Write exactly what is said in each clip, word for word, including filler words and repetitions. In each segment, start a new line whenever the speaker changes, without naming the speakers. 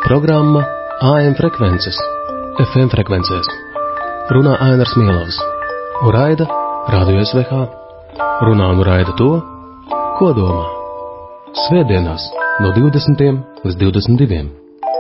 Programma A M frekvences, F M frekvencēs. Runā Ainars Mielovs. Un raida Radio S V H. Runā un raida to, ko domā. Svētdienās no divdesmitiem līdz divdesmit diviem.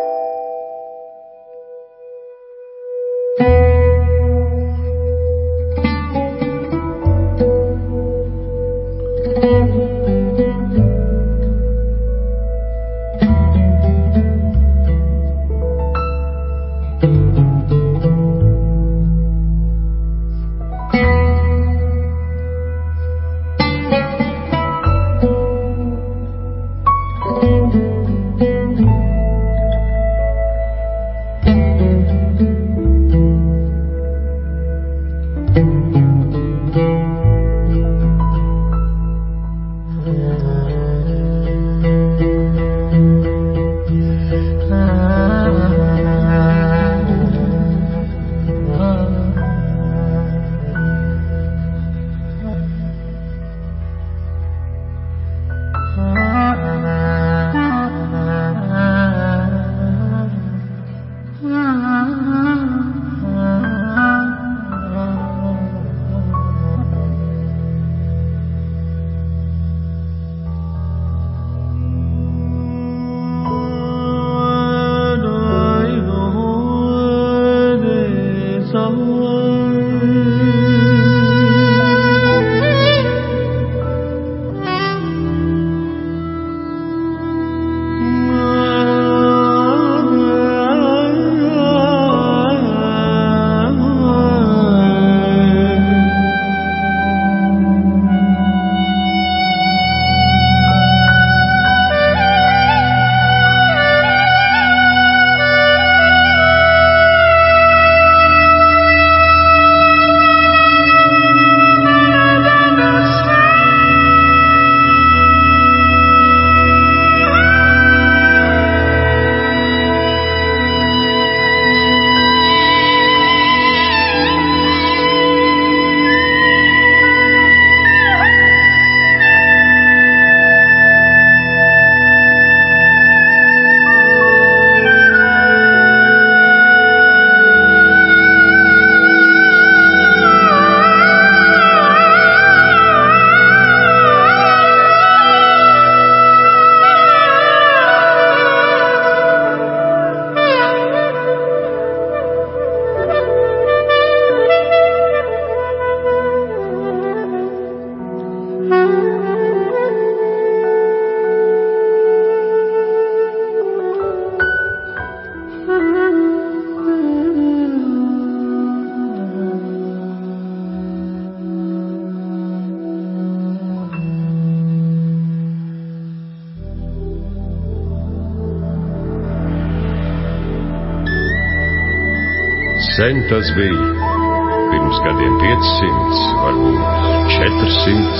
Sen tas bija, pirms gadiem piecsimts, varbūt četrsimts.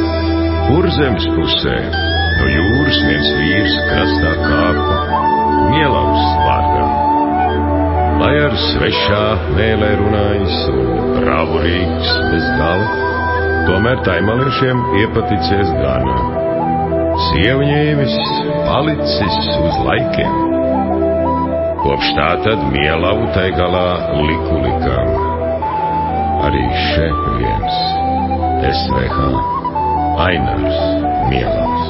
Kurzemes pusē no jūras viens vīrs krastā kāpa, Mielovs vārdā. Lai ar svešā mēlē runājis un bravurīgs bez gala, tomēr taimaliešiem iepaticies gana. Sievņēmis palicis uz laikiem. Kopš tā tad Mielavu tai galā liku likām. Arī še viens S V H Ainars Mielovs.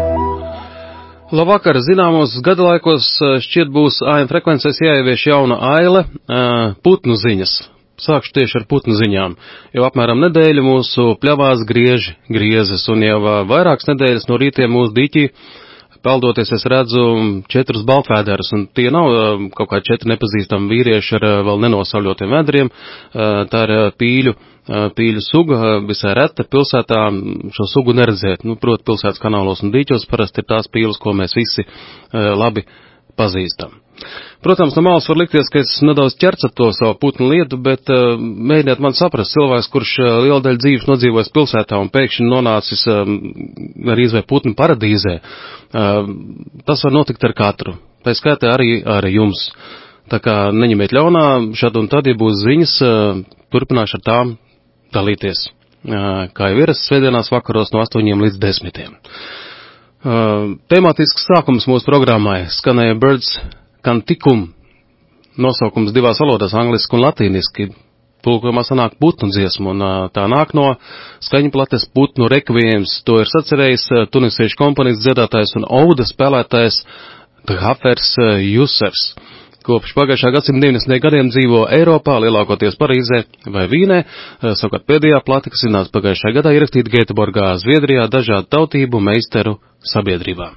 Labvakar, zināmos gadalaikos šķiet būs A M frekvencēs jāievieš jauna aile putnu ziņas. Sākšu tieši ar putnu ziņām, jo apmēram nedēļu mūsu pļavās griež griezes, un jau vairākas nedēļas no rītiem mūsu dīķī peldoties es redzu četrus baltvēderus, un tie nav kaut kā četri nepazīstami vīrieši ar vēl nenosauļotiem vēderiem. Tā ir pīļu, pīļu suga, visai reta pilsētā šo sugu neredzēt. Nu, proti, pilsētas kanālos un dīķos parasti ir tās pīles, ko mēs visi labi pazīstam. Protams, no malas var likties, ka es nedaudz ķerts ar to savu putnu lietu, bet uh, mēģiniet man saprast, cilvēks, kurš uh, liela daļa dzīves nodzīvojas pilsētā un pēkšņi nonācis uh, arī vai putnu paradīzē, uh, tas var notikt ar katru. Tā skaitā arī ar jums. Tā kā neņemiet ļaunā, šad un tad, ja būs ziņas, uh, turpināšu ar tām dalīties. Uh, kā jau ierasts svētdienās vakaros no astoņiem līdz desmitiem. Uh, tematisks sākums mūsu programmai skanēja Birds Canticum, nosaukums divās valodās, angliski un latīniski. Tulkojumā sanāk putnu dziesmu, un tā nāk no skaņplates Putnu rekvijums. To ir sacerējis tunisiešu komponists, dziedātājs un ouda spēlētājs Dhafers Jusers. Kopš pagājušā gadsimta deviņdesmitajiem gadiem dzīvo Eiropā, lielākoties Parīzē vai Vīnē. Savukārt pēdējā plata, kas iznāca pagājušajā gadā, ierakstīta Gēteborgā, Zviedrijā, dažādu tautību meisteru sabiedrībā.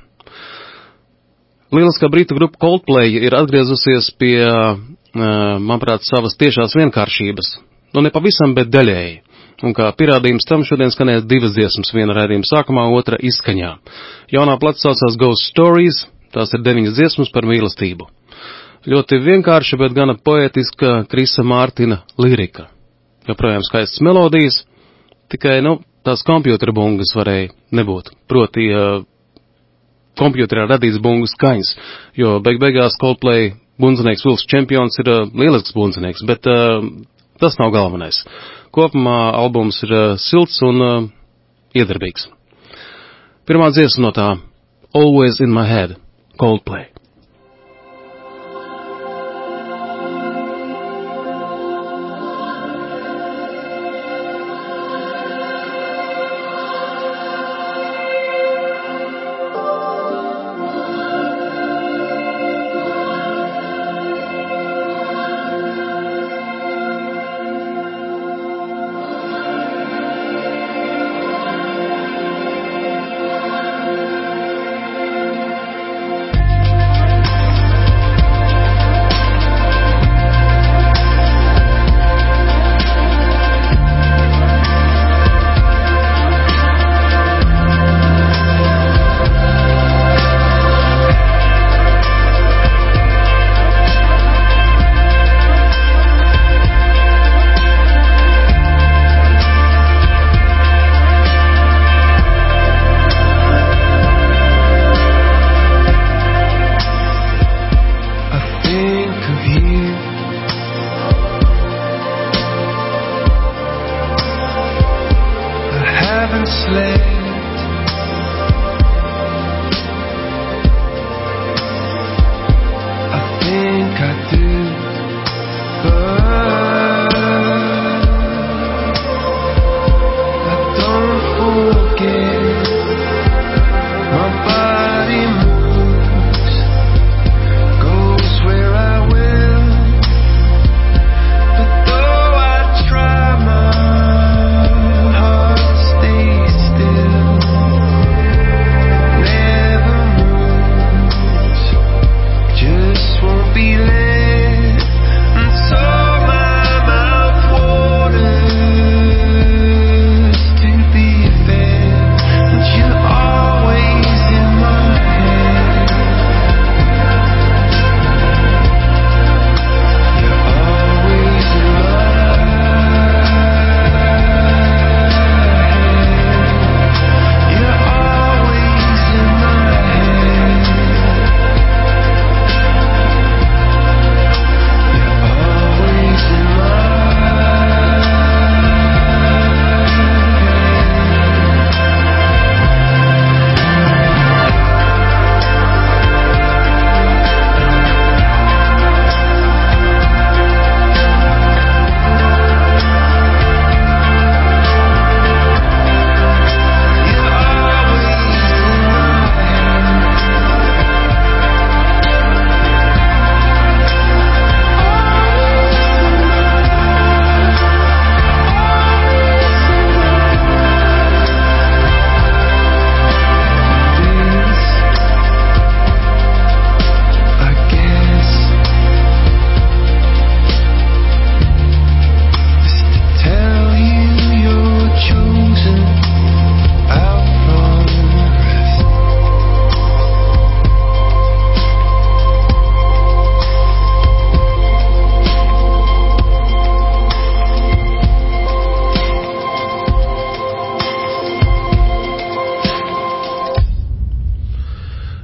Lieliskā britu grupa Coldplay ir atgriezusies pie, manuprāt, savas tiešās vienkāršības. Nu, ne pavisam, bet daļēji. Un kā pierādījums tam šodien skanēs divas dziesmas, viena raidījuma sākumā, otra izskaņā. Jaunā plata saucās Ghost Stories, tās ir deviņas dziesmas par mīlestību. Ļoti vienkārša, bet gana poētiska Krisa Mārtina lirika. Joprojām skaistas melodijas, tikai, nu, tās kompjūtera bungas varēja nebūt. Proti, uh, kompjūterā radīts bungu skaņas, jo beig beigās Coldplay bundzinieks Wills Čempions ir uh, lielisks bundzinieks, bet uh, tas nav galvenais. Kopumā albums ir uh, silts un uh, iedarbīgs. Pirmā dziesma no tā Always in my head, Coldplay.
Still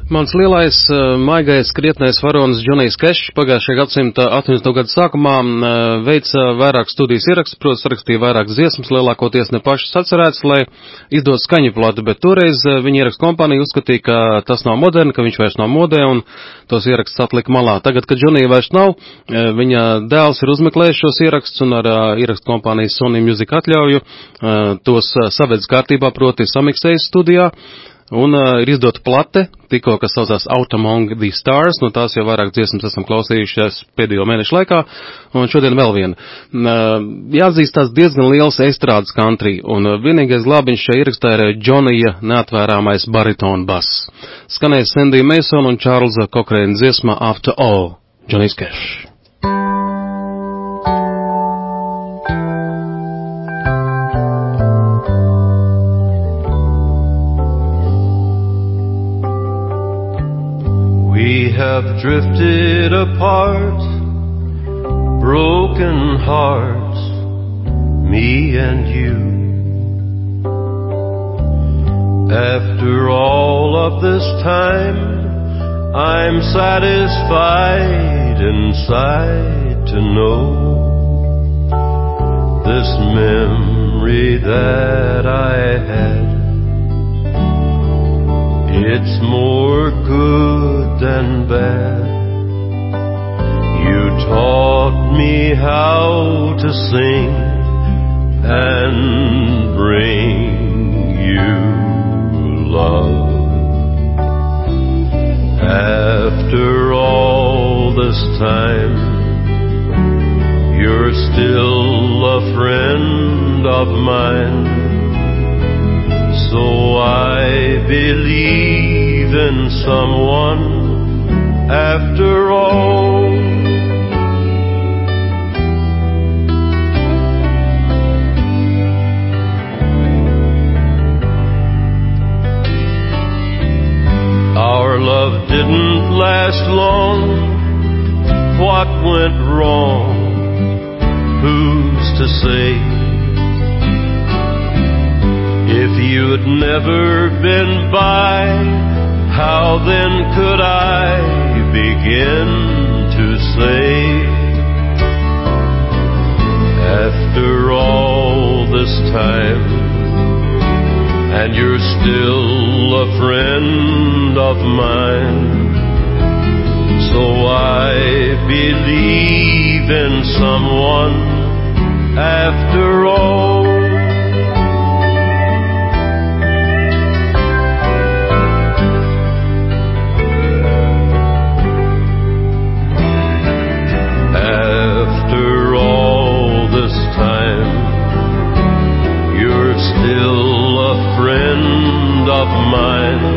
Mans lielais, uh, maigais, krietnais varonis Džonijs Kešs pagājušajā gadsimta astoņdesmito gadu sākumā uh, veica vairāk studijas ierakstus, protams, rakstīja vairākas dziesmas, lielākoties ne pašas atcerētas, lai izdot skaņu platu, bet toreiz uh, viņa ierakstu kompānija uzskatīja, ka tas nav moderni, ka viņš vairs nav modē un tos ierakstus atlika malā. Tagad, kad Džonija vairs nav, uh, viņa dēls ir uzmeklējis šos ierakstus un ar uh, ierakstu kompānijas Sony Music atļauju uh, tos uh, savedz kārtībā, proti samiksējas studijā. Un uh, ir izdota plate, tikko, kas saucās Out Among the Stars, no tās jau vairāk dziesmas esam klausījušies pēdējo mēnešu laikā, un šodien vēl viena. Uh, jāatzīst tās diezgan liels estrādes country, un uh, vienīgais glābiņš šajā ierakstā ir Džonija neatvērāmais baritona bass. Skanēs Sandy Mason un Čārlza Kokraina dziesma After All, Džonijs Kešs.
We have drifted apart, broken hearts, me and you. After all of this time, I'm satisfied inside to know this memory that I had, it's more good than bad. You taught me how to sing and bring you love. After all this time, you're still a friend of mine. So I believe in someone after all. Our love didn't last long. What went wrong? Who's to say? If you'd never been by, how then could I begin to say? After all this time, and you're still a friend of mine, so I believe in someone after all. Of mine,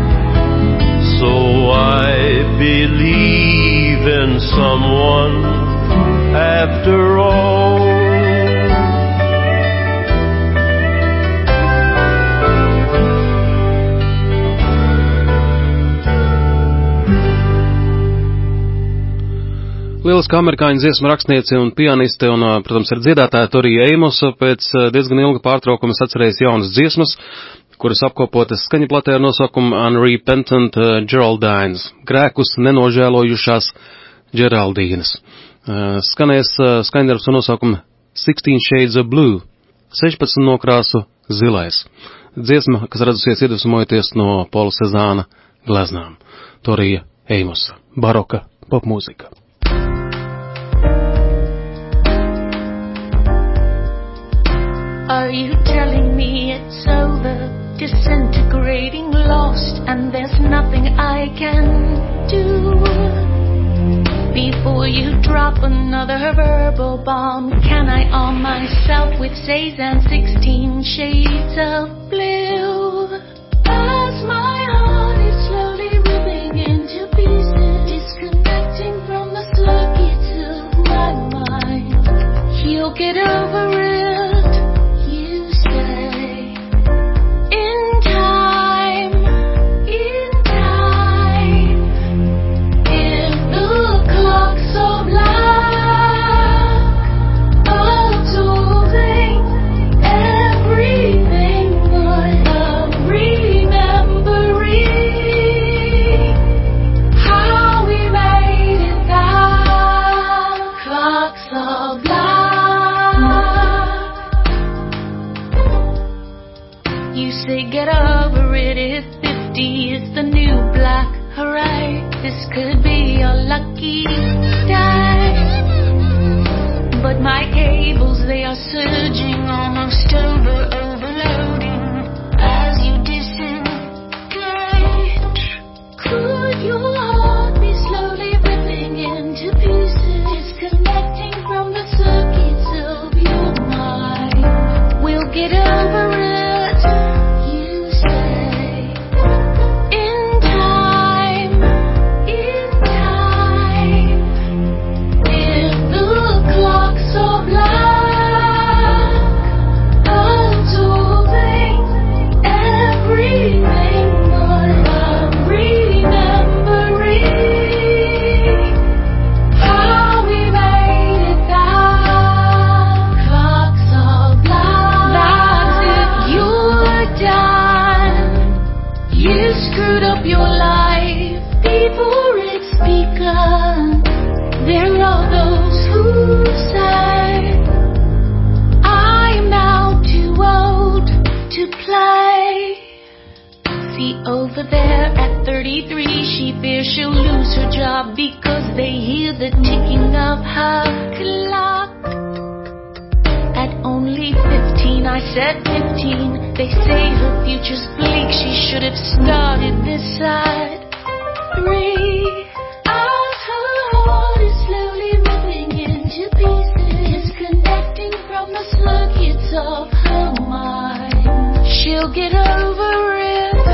so I believe in someone after all.
Lieliska amerikāņu dziesmu rakstniece un pianiste un, protams, ir dziedātāja Torija Eimosa pēc diezgan ilga pārtraukuma atcerējas jaunas dziesmas, kuras apkopotas skaņaplatē ar nosaukumu Unrepentant Geraldines, grēkus nenožēlojušās Geraldīnas. Skanēs skaņdarbs ar nosaukumu Sixteen Shades of Blue, sešpadsmit nokrāsu zilais. Dziesma, kas radusies iedvesmojoties no Pola Sezāna gleznām. Torija Eimosa, baroka popmūzika.
Are you telling me it's over, disintegrating, lost, and there's nothing I can do? Before you drop another verbal bomb, can I arm myself with Cezanne sixteen shades of blue? As my heart is slowly ripping into pieces, disconnecting from the circuits of my mind, you'll get over it. Everything but You say get over it if fifty is the new black. Alright, this could be your lucky day. But my cables, they are surging, almost over, overloading. As you disengage, could your heart be slowly ripping into pieces, disconnecting from the circuits of your mind? We'll get over it. Over there at thirty-three, she fears she'll lose her job because they hear the ticking of her clock. At only fifteen, I said fifteen, they say her future's bleak. She should have started this side three. As her heart is slowly ripping into pieces, disconnecting from the circuits of her mind. She'll get over it.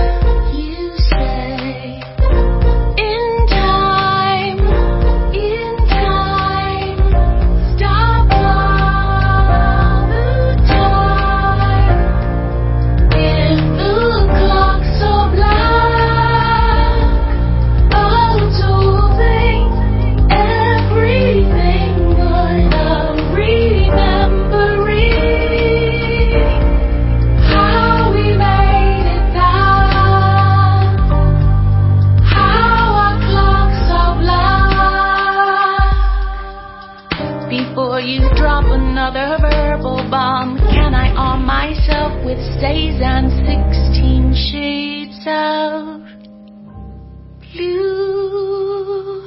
Another verbal bomb. Can I arm myself with Cezanne sixteen shades of blue?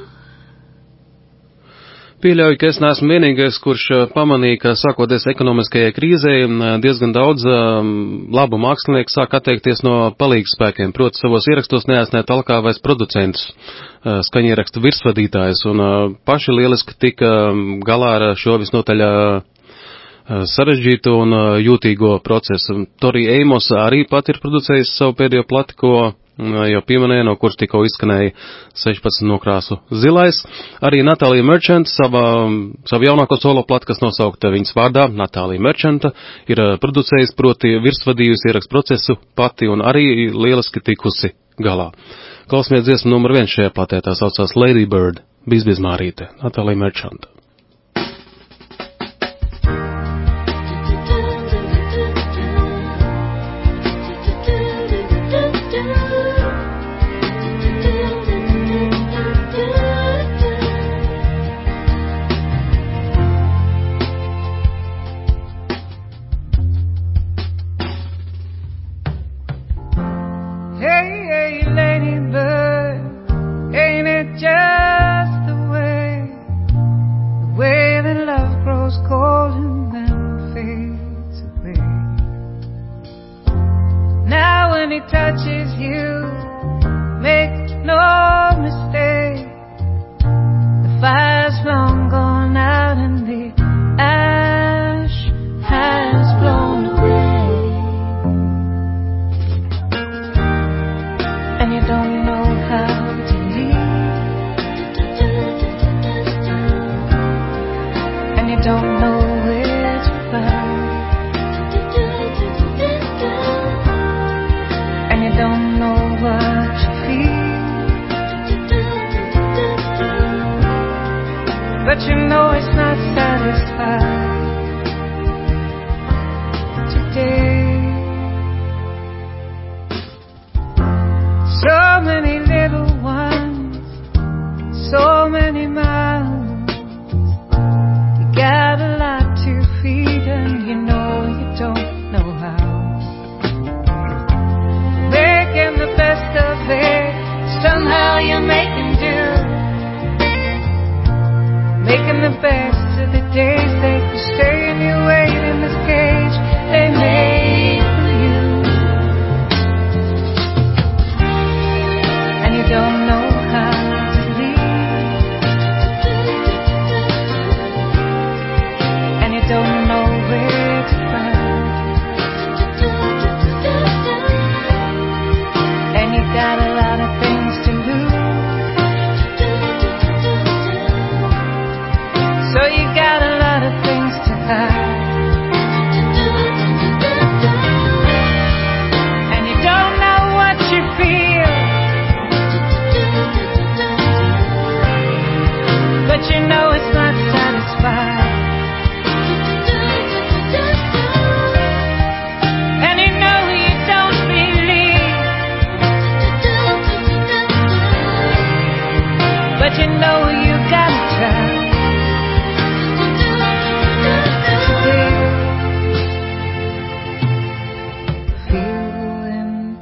Pieļauju, ka es neesmu vienīgais, kurš pamanīja, ka sākoties ekonomiskajai krīzei, diezgan daudz labu mākslinieku sāk atteikties no palīgspēkiem, proti savos ierakstos neaizsniegt talkā vairs producentus, skaņierakstu virsvadītājus, un paši lieliski tika galā ar šo visnotaļ sarežģītu un jūtīgo procesu. Tori Amos arī pat ir producējis savu pēdējo plati, ko jau pieminēja, no kuras tikko izskanēja sešpadsmit nokrāsu zilais. Arī Natālija Merchant, sava, savu jaunāko solo plati, kas nosaukta viņas vārdā, Natālija Merchanta, ir producējis, proti virsvadījusi ierakstu procesu pati un arī lieliski tikusi galā. Klausamies dziesmu numur viens šajā platē, tā saucās Lady Bird, Bizbizmārīte, Natālija Merchanta.
Don't know what you feel.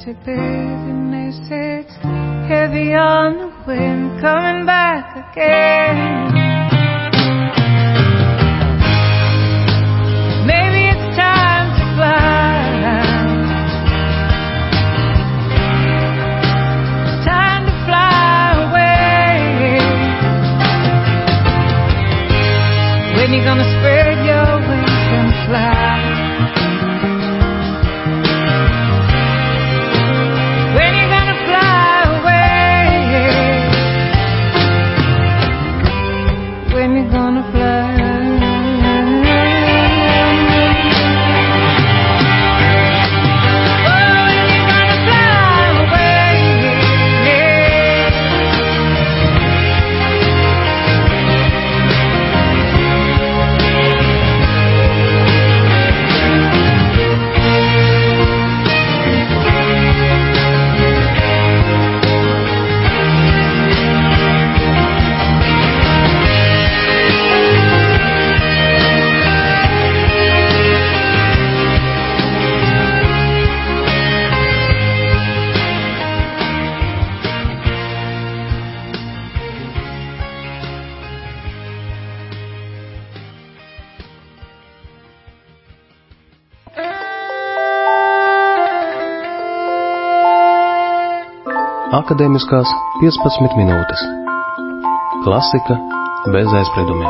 to live, and they say it's heavy on the wind, coming back again. Maybe it's time to fly. It's time to fly away. When you gonna spread your wings and fly?
Akadēmiskās piecpadsmit minūtes. Klasika bez aizspriedumiem.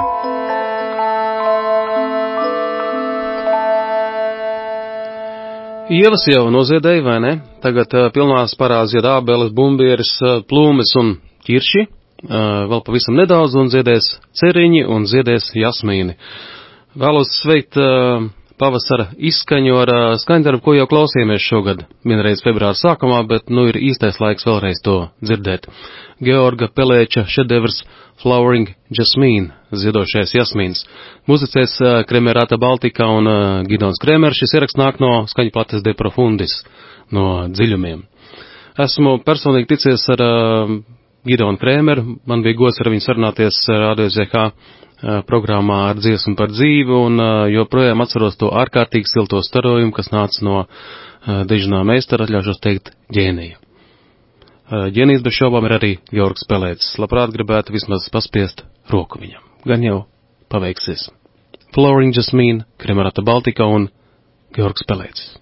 Ievas jau noziedēja, vai ne? Tagad uh, pilnās parās zied ābeles, bumbieris, uh, plūmes un ķirši. Uh, vēl pavisam nedaudz un ziedēs ceriņi un ziedēs jasmīni. Vēlos sveikt uh, pavasara izskaņu ar uh, skaņdarbu, ko jau klausījāmies šogad, vienreiz februāra sākumā, bet nu ir īstais laiks vēlreiz to dzirdēt. Georga Pelēča šedevrs Flowering Jasmine, ziedošais jasmīns. Muzicēs uh, Kremerata Baltika un uh, Gidons Kremer. Šis ieraksts nāk no skaņu plates De Profundis, no dziļumiem. Esmu personīgi ticies ar uh, Gidonu Kremeru, man bija gods ar viņu sarunāties Radio Z H programmā ar dziesmu par dzīvi, un joprojām atceros to ārkārtīgi silto starojumu, kas nāca no dižinā meistara, atļaušos teikt, ģēnija. Ģēnijs bez šaubām ir arī Georgs Pelēcis. Labprāt gribētu vismaz paspiest roku viņam. Gan jau paveiksies. Flowering Jasmine, Kremerata Baltika un Georgs Pelēcis.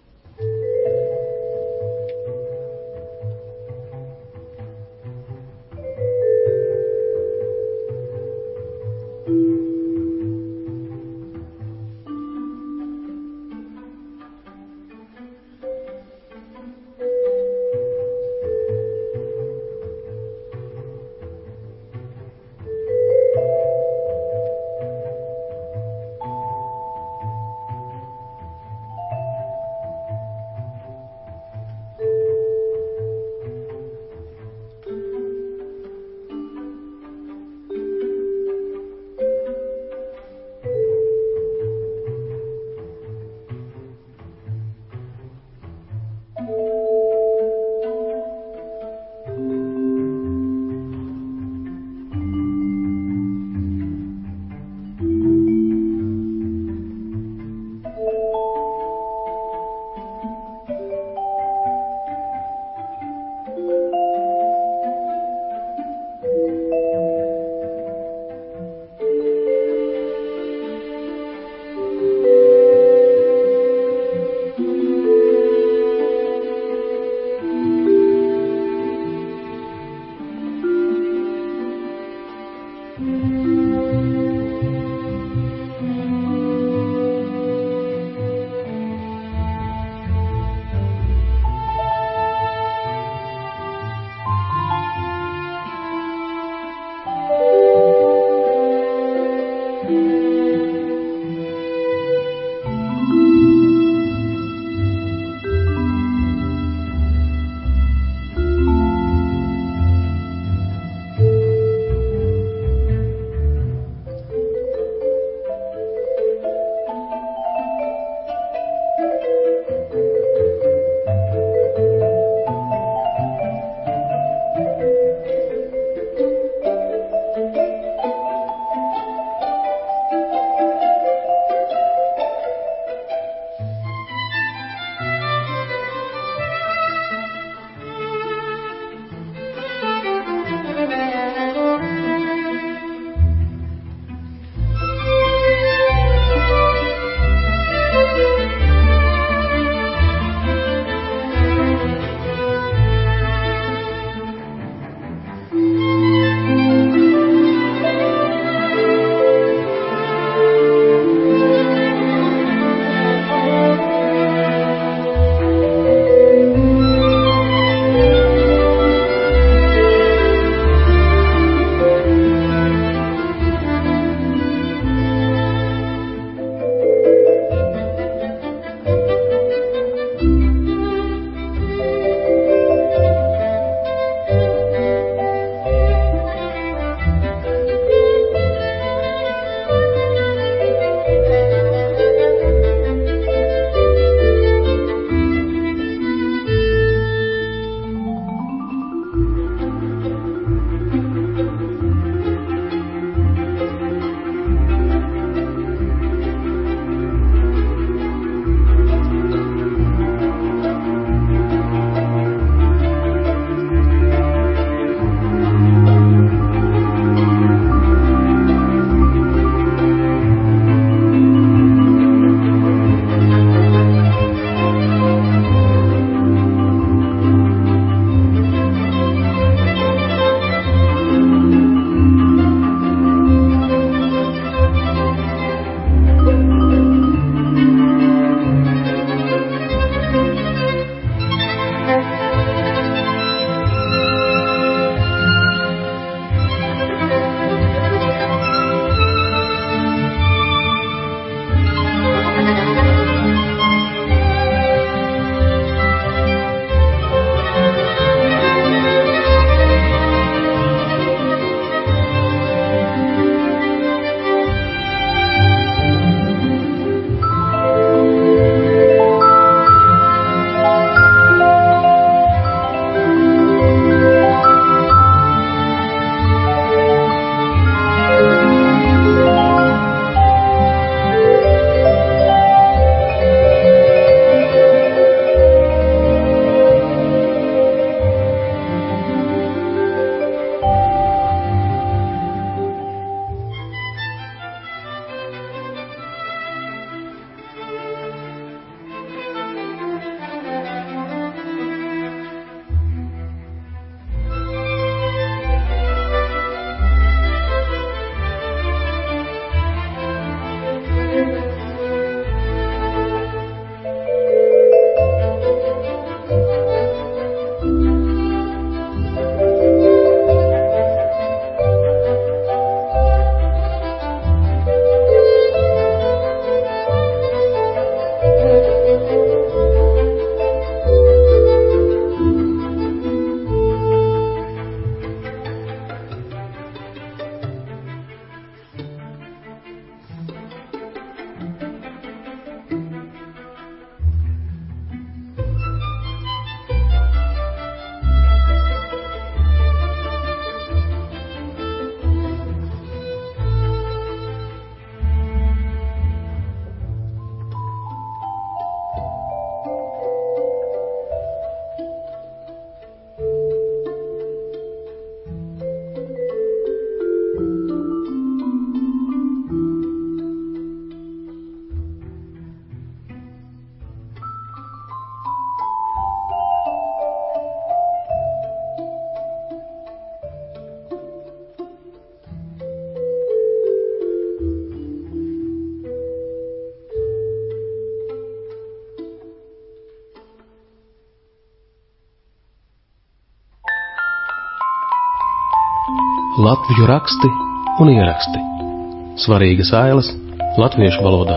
Latviju raksti un ieraksti. Svarīgas ailes latviešu valodā.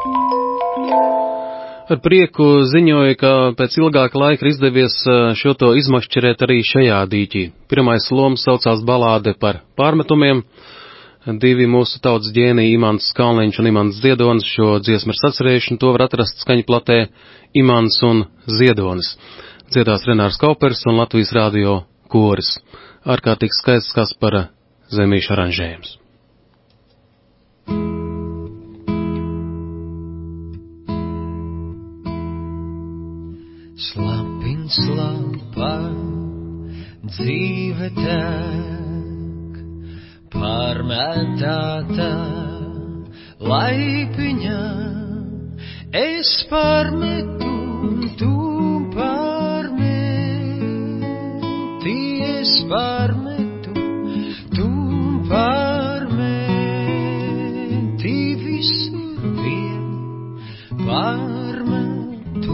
Ar prieku ziņoju, ka pēc ilgāka laika ir izdevies šo to izmašķerēt arī šajā dīķī. Pirmais loms saucās balāde par pārmetumiem. Divi mūsu tautas ģēniji, Imants Kalniņš un Imants Ziedonis, šo dziesmu ir sacerējuši, un to var atrast skaņplatē Imants un Ziedonis. Dziedās Renārs Kaupers un Latvijas radio koris. Ārkārtīgi skaists Kaspara Zemīša aranžējums.
Slapin slapa dzīve tek, pārmētāta laipiņā, es pārmetu, tu pārmeti, es pārmetu, tu pārmeti, visur vien pārmetu.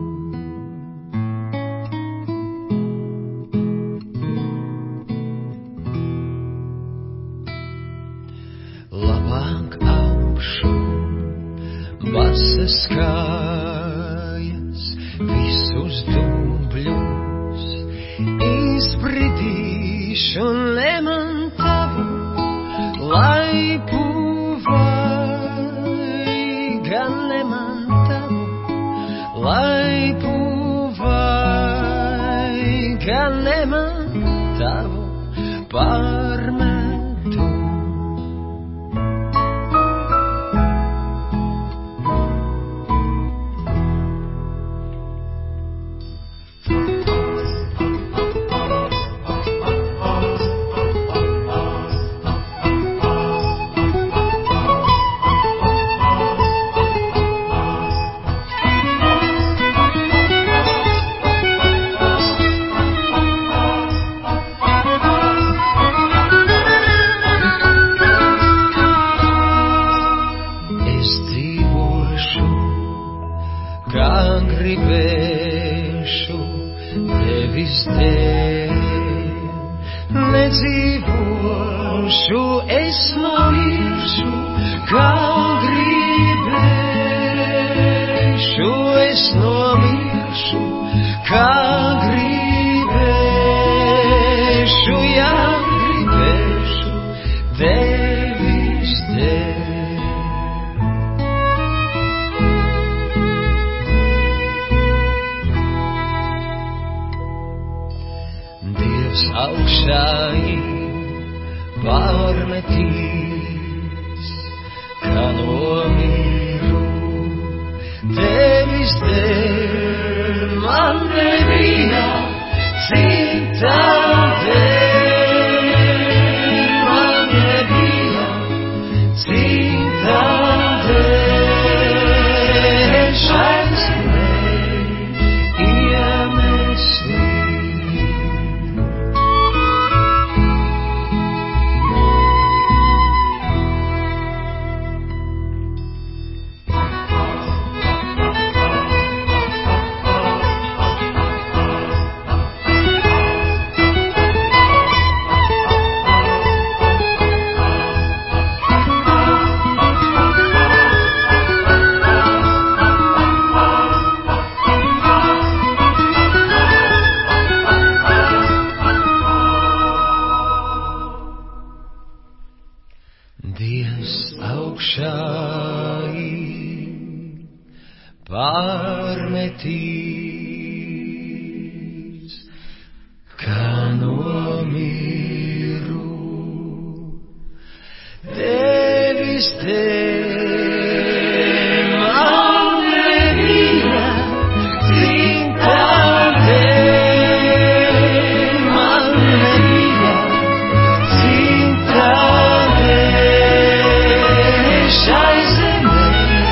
Labāk augšu, basas kājas, visus dubļus izbridīšu, neman tavu laipu vai, gan neman tavu laipu vai, gan neman tavu pārmetu. Gribēšu tevis dēļ, nedzīvošu, es nomiršu, kā gribēšu, es nomiršu, kā gribēšu, jā, gribēšu tevis dēļ. Augšāji pārmetīs, kā nomiru, tevis dēļ, man nebija cita dēļ, man nebija cita dēļ, šai zemē iemesli. Dievs augšāji pārmetīs, kā nomiru, tevis dēļ, man nebija cita dēļ, man nebija cita dēļ, šai zemē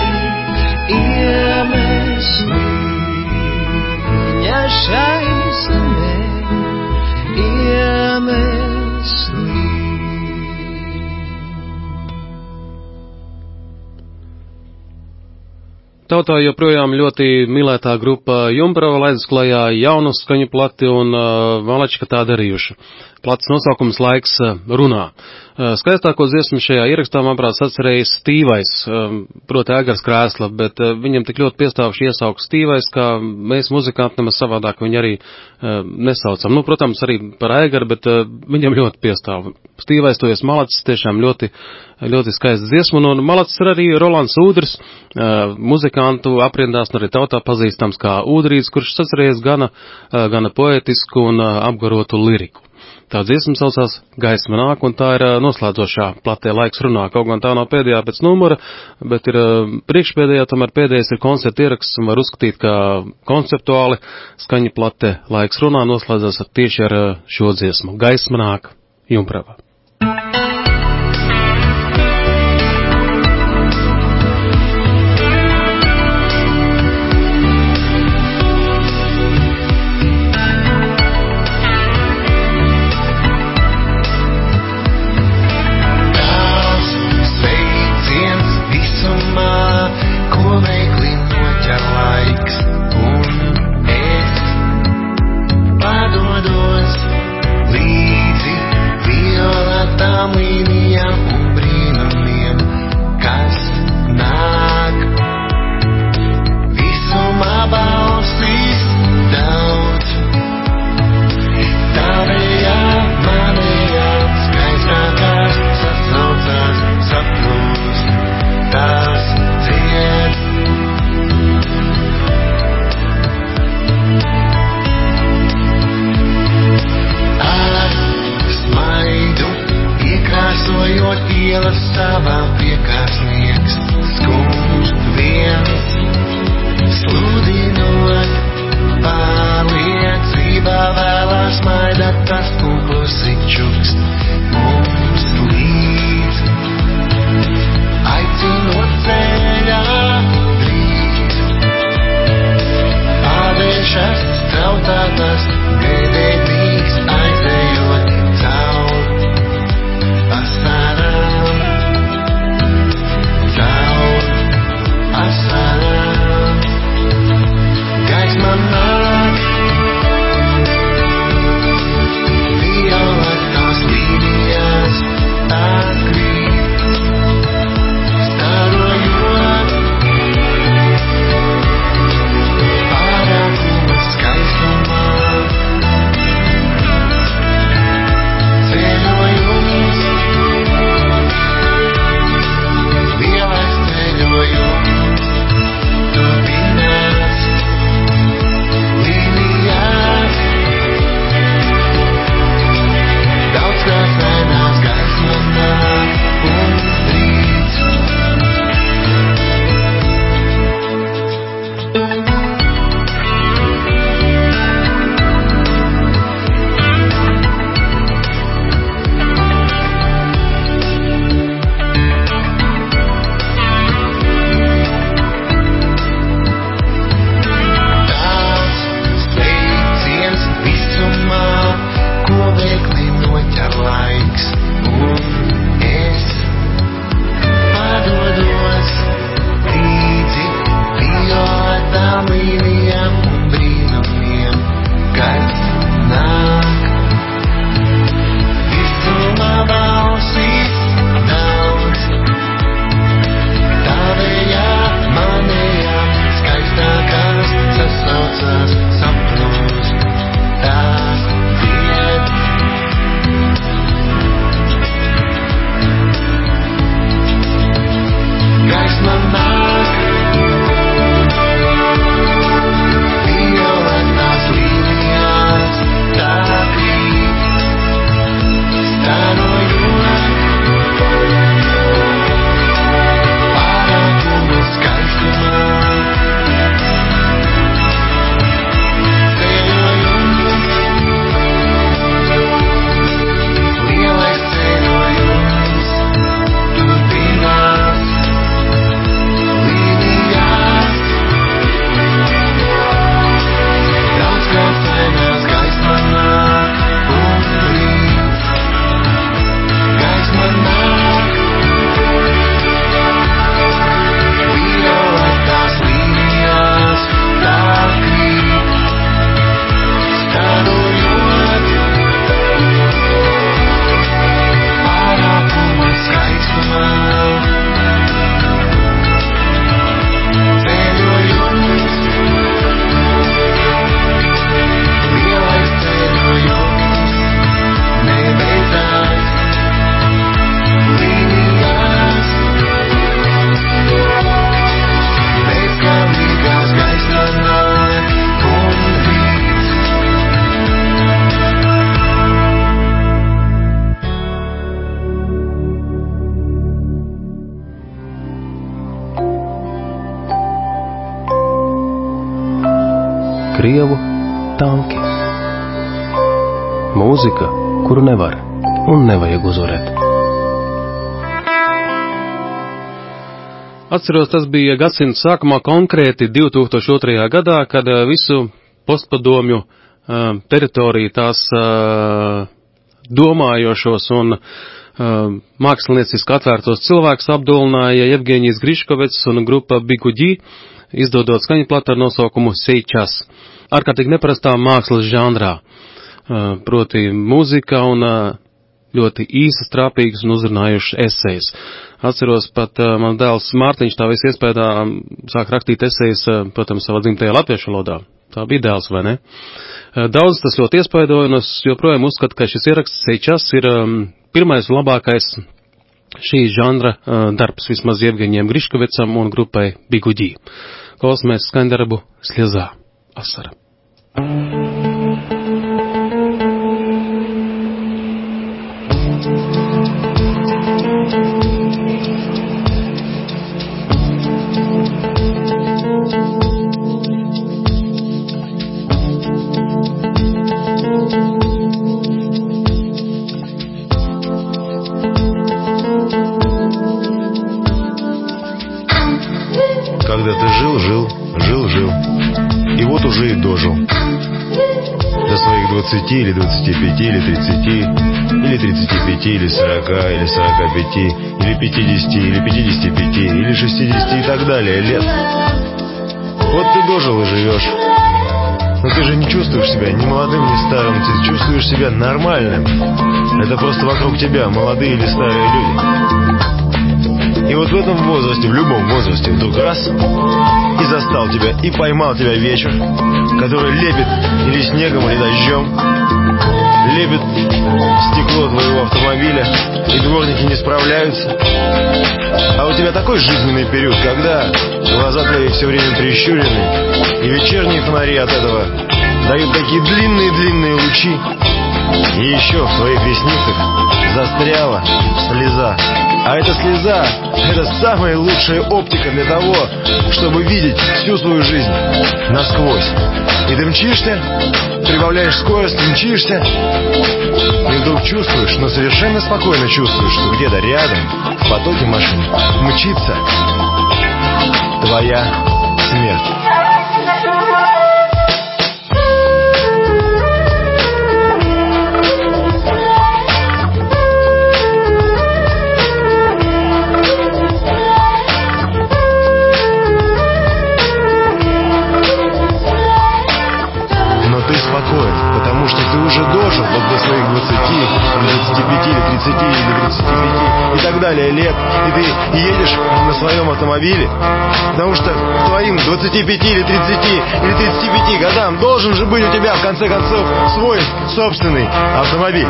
iemesli, viņa šai zemē iemesli.
Tautā joprojām ļoti mīlētā grupa Jumbrava laidus klajā jaunu skaņu plati un uh, malači, ka tā darījuši. plats nosaukums Laiks runā. Skaistāko dziesmu šajā ierakstā, manuprāt, atcerējis Stīvais, proti Ēgars Krēsla, bet viņam tik ļoti piestāvuši iesaukt Stīvais, kā mēs muzikanti nemaz savādāk viņu arī nesaucam. Nu, protams, arī par Ēgaru, bet viņam ļoti piestāv. Stīvais, tu esi malacis, tiešām ļoti, ļoti skaists dziesmu, un malacis ir arī Rolands Ūdris, muzikantu aprindās, un arī tautā pazīstams kā Ūdrīts, kurš atcerējies gana, gana poetisku un apgarotu liriku. Tā dziesma saucās Gaisma nāk, un tā ir noslēdzošā platē Laiks runā. Kaut gan tā nav pēdējā pēc numura, bet ir priekšpēdējā, tomēr pēdējais ir koncerta ieraksts, un var uzskatīt, ka konceptuāli skaņa platē Laiks runā noslēdzās tieši ar šo dziesmu. Gaisma nāk, Jumprava.
Padodos līdzi viola.
tanki. Mūzika, kuru nevar un nevajag uzvarēt.
Atceros, tas bija gadsimta sākumā, konkrēti divi tūkstoši otrajā gadā, kad visu postpadomju uh, teritoriju tās uh, domājošos un uh, mākslinieciski atvērtos cilvēkus apdulināja Jevgeņijs Griškovets un grupa Bigudži, izdodot skaņaplatu ar nosaukumu Seičas, ārkārtīgi neparastā mākslas žanrā, uh, proti mūzika un uh, ļoti īsas, trāpīgas un uzrunājušas esejas. Atceros, pat uh, man dēls Mārtiņš tā visu iespējā sāk rakstīt esejas, uh, protams, savā dzimtajā latviešu valodā. Tā bija dēls, vai ne? Uh, daudz tas ļoti iespaidoja, un es joprojām uzskatu, ka šis ieraksts Seičas ir um, pirmais un labākais šī žanra uh, darbs, vismaz Jevgeņijam Griškovecam un grupai Bigudži. Klausamies skaņdarbu Sliezā, asara.
Когда ты жил, жил, жил, жил, и вот уже и дожил до своих двадцати или двадцати пяти или тридцати или тридцати пяти или сорока или сорока пяти или пятидесяти или пятидесяти пяти или шестидесяти и так далее лет. Вот ты дожил и живешь. Но ты же не чувствуешь себя ни молодым, ни старым, ты чувствуешь себя нормальным. Это просто вокруг тебя молодые или старые люди. И вот в этом возрасте, в любом возрасте, вдруг раз и застал тебя, и поймал тебя вечер, который лепит или снегом, или дождем, лепит стекло твоего автомобиля, и дворники не справляются. А у тебя такой жизненный период, когда глаза твои все время прищурены, и вечерние фонари от этого дают такие длинные-длинные лучи, и еще в твоих ресницах застряла слеза. А эта слеза — это самая лучшая оптика для того, чтобы видеть всю свою жизнь насквозь. И ты мчишься, прибавляешь скорость, мчишься, и вдруг чувствуешь, но совершенно спокойно чувствуешь, что где-то рядом, в потоке машин, мчится твоя смерть. Потому что ты уже дожил вот до своих двадцати, двадцати пяти, или тридцати, или тридцати пяти и так далее лет, и ты едешь на своем автомобиле, потому что к твоим двадцати пяти, или тридцати, или тридцати пяти годам должен же быть у тебя в конце концов свой собственный автомобиль,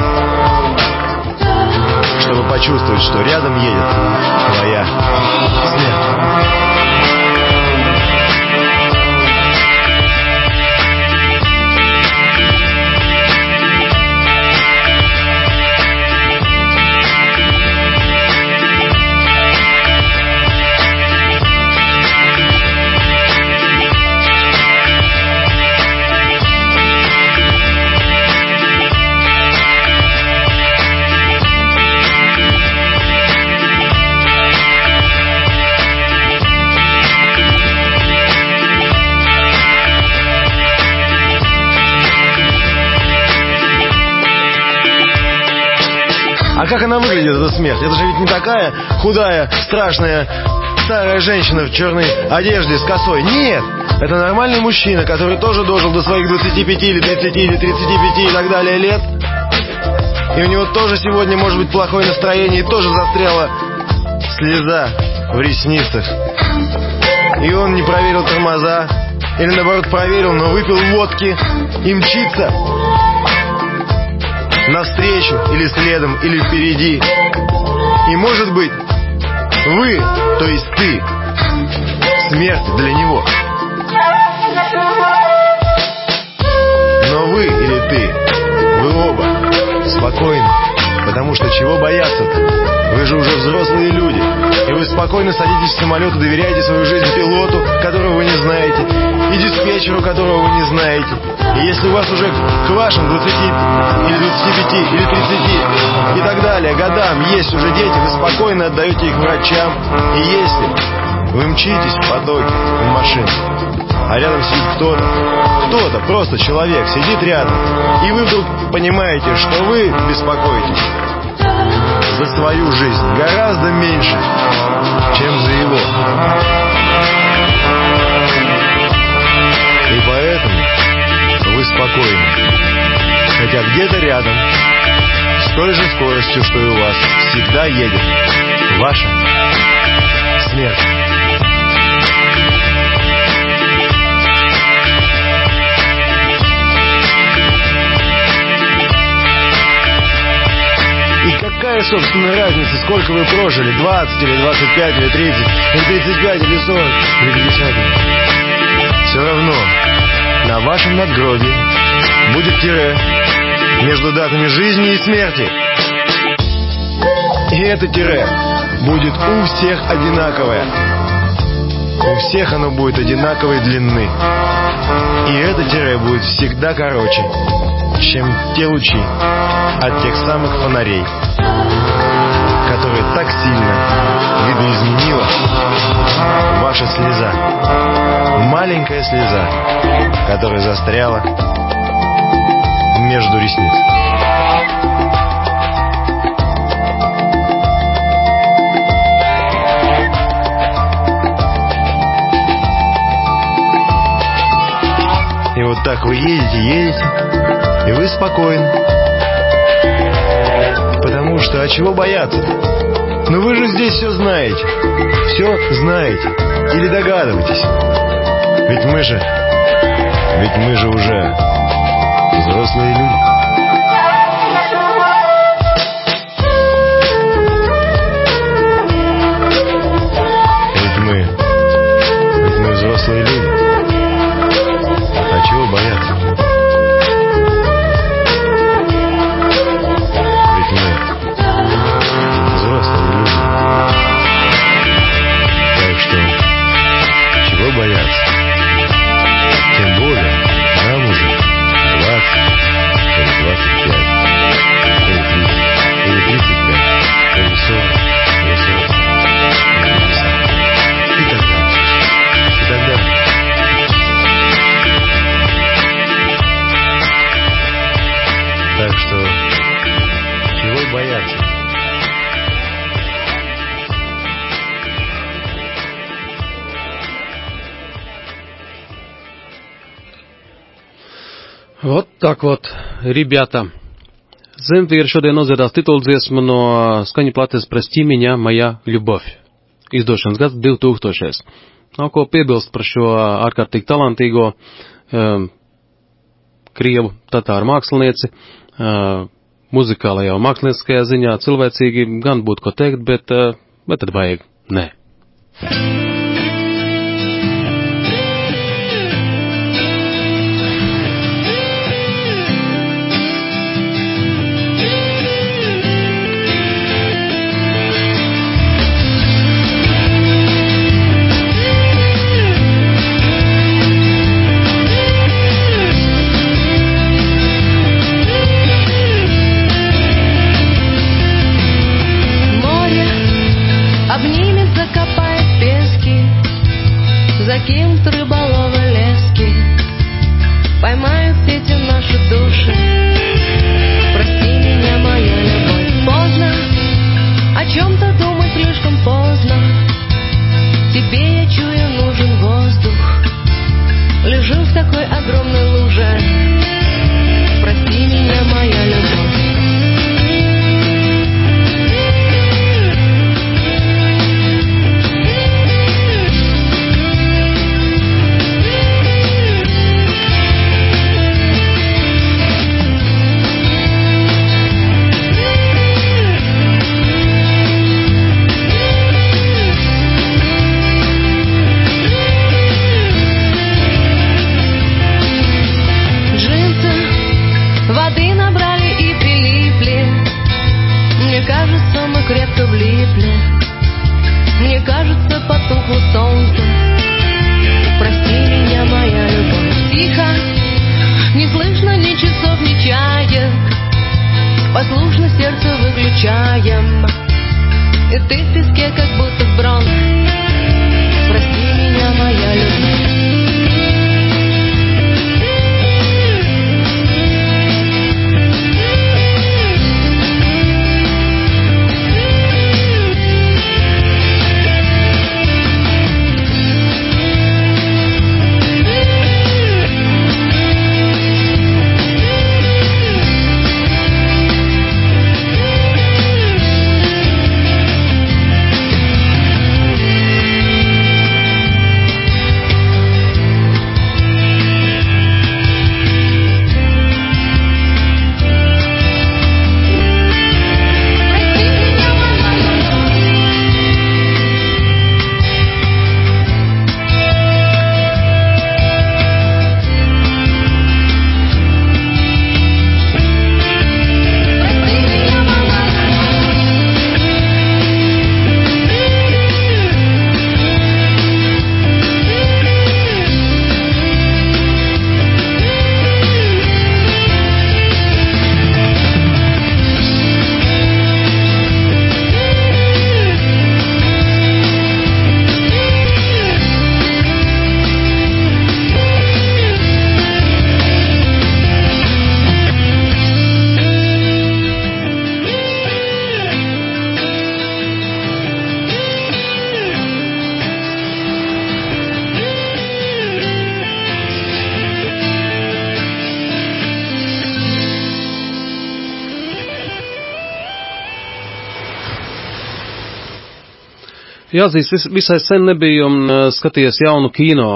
чтобы почувствовать, что рядом едет твоя смерть. А как она выглядит, эта смерть? Это же ведь не такая худая, страшная старая женщина в черной одежде с косой. Нет! Это нормальный мужчина, который тоже дожил до своих двадцати пяти, или тридцати, или тридцати пяти и так далее лет. И у него тоже сегодня может быть плохое настроение, и тоже застряла слеза в ресницах. И он не проверил тормоза, или наоборот проверил, но выпил водки и мчится навстречу, или следом, или впереди. И может быть, вы, то есть ты, смерть для него. Но вы или ты, вы оба спокойны, потому что чего бояться-то? Вы же уже взрослые люди, и вы вы спокойно садитесь в самолет и доверяете свою жизнь пилоту, которого вы не знаете, и диспетчеру, которого вы не знаете. И если у вас уже к вашим двадцати или двадцати пяти или тридцати и так далее годам есть уже дети, вы спокойно отдаете их врачам. И если вы мчитесь в потоке, в машине, а рядом сидит кто-то, кто-то, просто человек, сидит рядом, и вы вдруг понимаете, что вы беспокоитесь за свою жизнь гораздо меньше, чем за его. И поэтому вы спокойны, хотя где-то рядом, с той же скоростью, что и у вас, всегда едет ваша смерть. И какая, собственно, разница, сколько вы прожили? двадцать или двадцать пять или тридцать, или тридцать пять или сорок, или пятьдесят? Все равно на вашем надгробии будет тире между датами жизни и смерти. И это тире будет у всех одинаковое. У всех оно будет одинаковой длины. И это тире будет всегда короче, чем те лучи от тех самых фонарей, которые так сильно видоизменила ваша слеза. Маленькая слеза, которая застряла между ресниц. И вот так вы едете, едете, и вы спокойны. Потому что, а чего бояться? Ну вы же здесь все знаете. Все знаете. Или догадываетесь. Ведь мы же... Ведь мы же уже взрослые люди. Ведь мы... Ведь мы взрослые люди. А чего бояться? Ведь мы взрослые люди. Так что, чего бояться? Тем более, нам уже двадцать, или двадцать пять, или тридцать, или тридцать пять, или сорок, или сорок, или пятьдесят, и так далее, и так далее. Так что, чего бояться?
Vot tak vot, ребята. Zemfīra šodien nodziedās tituldziesmu no skaņu plates Прости меня, моя любовь. Izdošanas gads divtūkstošais. Nav ko piebilst par šo ārkārtīgi talantīgo um, krievu tatāru mākslinieci. Uh, muzikālajā un mākslinieckajā ziņā cilvēcīgi gan būtu ko teikt, bet, uh, bet tad vajag nē.
Мне кажется, потухло солнце. Прости меня, моя любовь. Тихо, не слышно ни часов, ни чаек. Послушно сердце выключаем. И ты в песке, как будто в бронз. Прости меня, моя любовь.
Jāatzīst, es visai sen nebiju um, skatījies jaunu kino.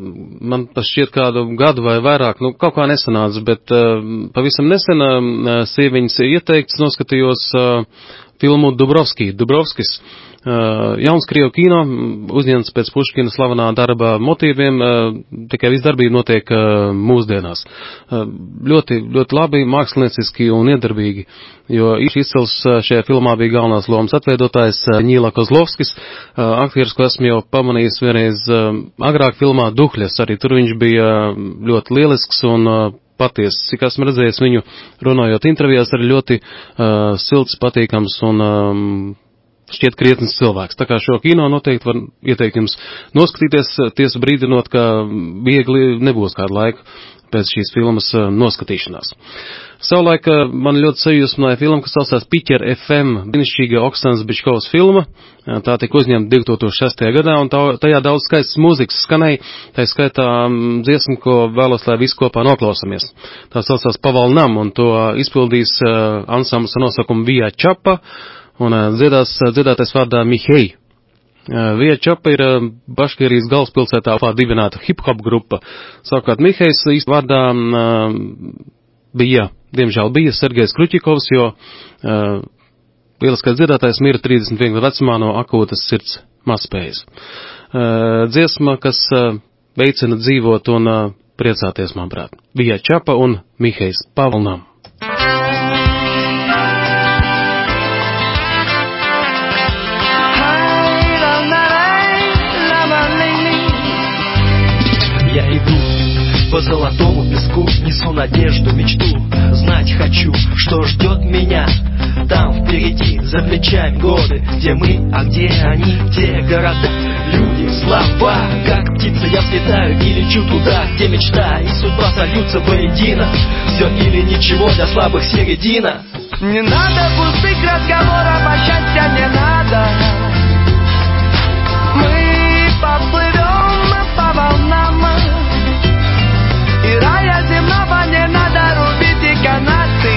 Man šķiet kādu gadu vai vairāk, nu kaut kā nesanāca, bet uh, pavisam nesen uh, sieviņas ieteikts noskatījos uh, filmu Dubrovski, Dubrovskis. Uh, jauns Krievu kino, uzņemts pēc Puškina slavenā darba motīviem, uh, tikai viss darbība notiek uh, mūsdienās. Uh, ļoti, ļoti labi, mākslinieciski un iedarbīgi, jo īši izcils uh, šajā filmā bija galvenās lomas atveidotājs uh, Ņīla Kozlovskis, uh, aktieris, ko esmu jau pamanījis vienreiz uh, agrāk filmā Duhļas, arī tur viņš bija uh, ļoti lielisks un uh, patiesi. Cik esmu redzējis viņu runājot intervijās, arī ļoti uh, silts, patīkams un um, šķiet krietnes cilvēks. Tā kā šo kino noteikti var ieteikt jums noskatīties, tiesa brīdinot, ka viegli nebūs kādu laiku pēc šīs filmas noskatīšanās. Savulaik man ļoti sajūsmināja filma, kas saucās Piķer F M, brīnišķīga Oksanas Bičkovas filma. Tā tika uzņemta divi tūkstoši sestajā gadā, un tā, tajā daudz skaistas mūzikas skanēja, tā skaitā dziesmu, ko vēlos, lai visi kopā noklausamies. Tā saucās Pavalnam, un to izpildīs uh, ansamblis ar nosaukumu Vija Čapa, un uh, dziedās, dziedātais vārdā Mihei. Uh, Vija Čapa ir uh, Baškirijas galvaspilsētā dibināta hip-hop grupa. Savukārt Mihejs īsti vārdā uh, bija, diemžēl bija Sergejs Kruķikovs, jo uh, lieliskais dziedātājs mira trīsdesmit vienu gadu vecumā no akūtas sirds mazspējas. Uh, dziesma, kas uh, veicina dzīvot un uh, priecāties, manuprāt. Vija Čapa un Mihejs Pavalnam.
Я иду по золотому песку, несу надежду, мечту. Знать хочу, что ждет меня там впереди, за плечами годы. Где мы, а где они, те города, люди, слова. Как птица я взлетаю и лечу туда, где мечта и судьба сольются воедино. Все или ничего, для слабых середина.
Не надо пустых разговоров, а счастья не надо. Мы поплывем по волнам, и рая земного не надо рубить и канаты.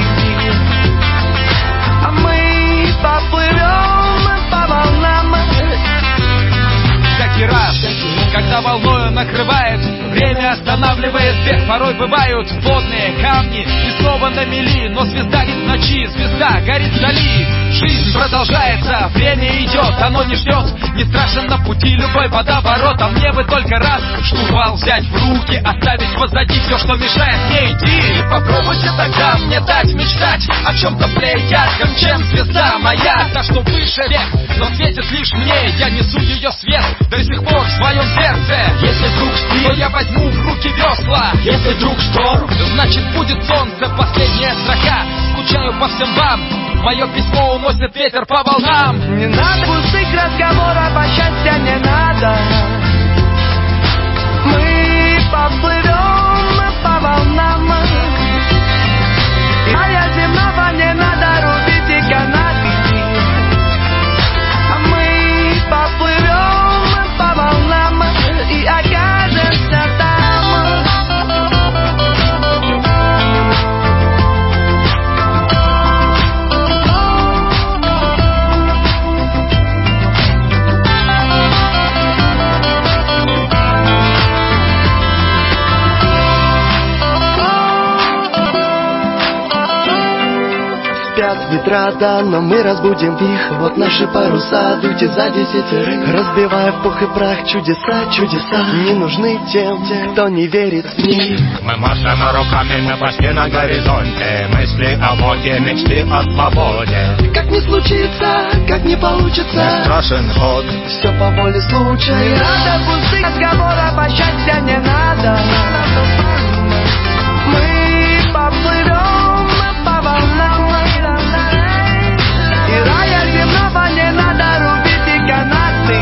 А мы поплывем по волнам.
Всякий раз, когда волною накрывает, время останавливает бег. Порой бывают водные камни, и снова на мели. Но звезда не в ночи, звезда горит вдали. Жизнь продолжается, время идет, оно не ждет. Не страшен на пути любой водоворот. А мне бы только раз штурвал взять в руки, оставить позади все, что мешает мне идти. И попробуйте тогда мне дать мечтать. мечтать о чем-то более ярком, чем звезда моя. Та, что выше вверх, но светит лишь мне. Я несу ее свет до сих пор в своем сердце. Если вдруг стиль, то я возьму в руки весла. Если вдруг шторм, значит будет солнце. Последняя строка, скучаю по всем вам. Мое письмо уносит ветер по волнам.
Не надо пустых разговоров, а счастья не надо. Мы поплывем по волнам. А я земного не надо рубить и канаты. А мы поплывем по волнам и окажемся там. Спят ветра, да, но мы разбудим их. Вот наши паруса, дуйте за десятерых. Разбивая в пух и прах чудеса, чудеса не нужны тем, кто не верит в них.
Мы машем руками на почти на горизонте. Мысли о воде, мечты о свободе.
Как не случится, как не получится,
не страшен ход,
все по воле случая. Не надо пустых разговоров, а счастья не надо. Мы поплывем по волнам. И рая земного не надо рубить и канаты.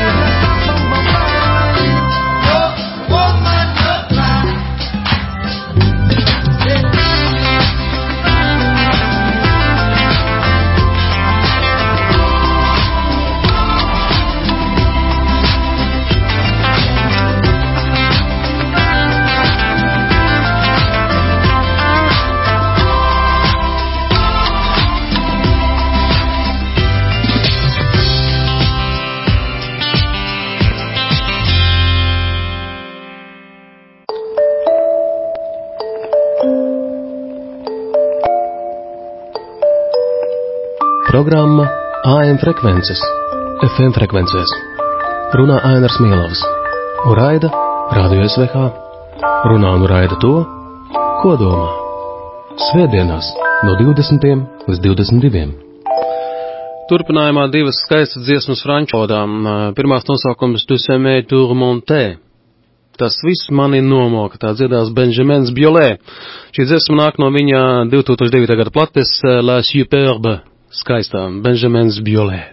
Programma A M frekvences, F M frekvencēs. Runā Ainars Mielovs. Un raida Radio S V H. Runā un raida to, ko domā. Svētdienās no divdesmitiem līdz divdesmit diviem.
Turpinājumā divas skaistas dziesmas franču valodām. Pirmās nosaukums Tu semē tourmonté. Tas viss mani nomoka, tā dziedās Benjamins Biolay. Šī dziesma nāk no viņa divi tūkstoši devītā gada plates La Superbe. Skaistā Benjamins Biolay.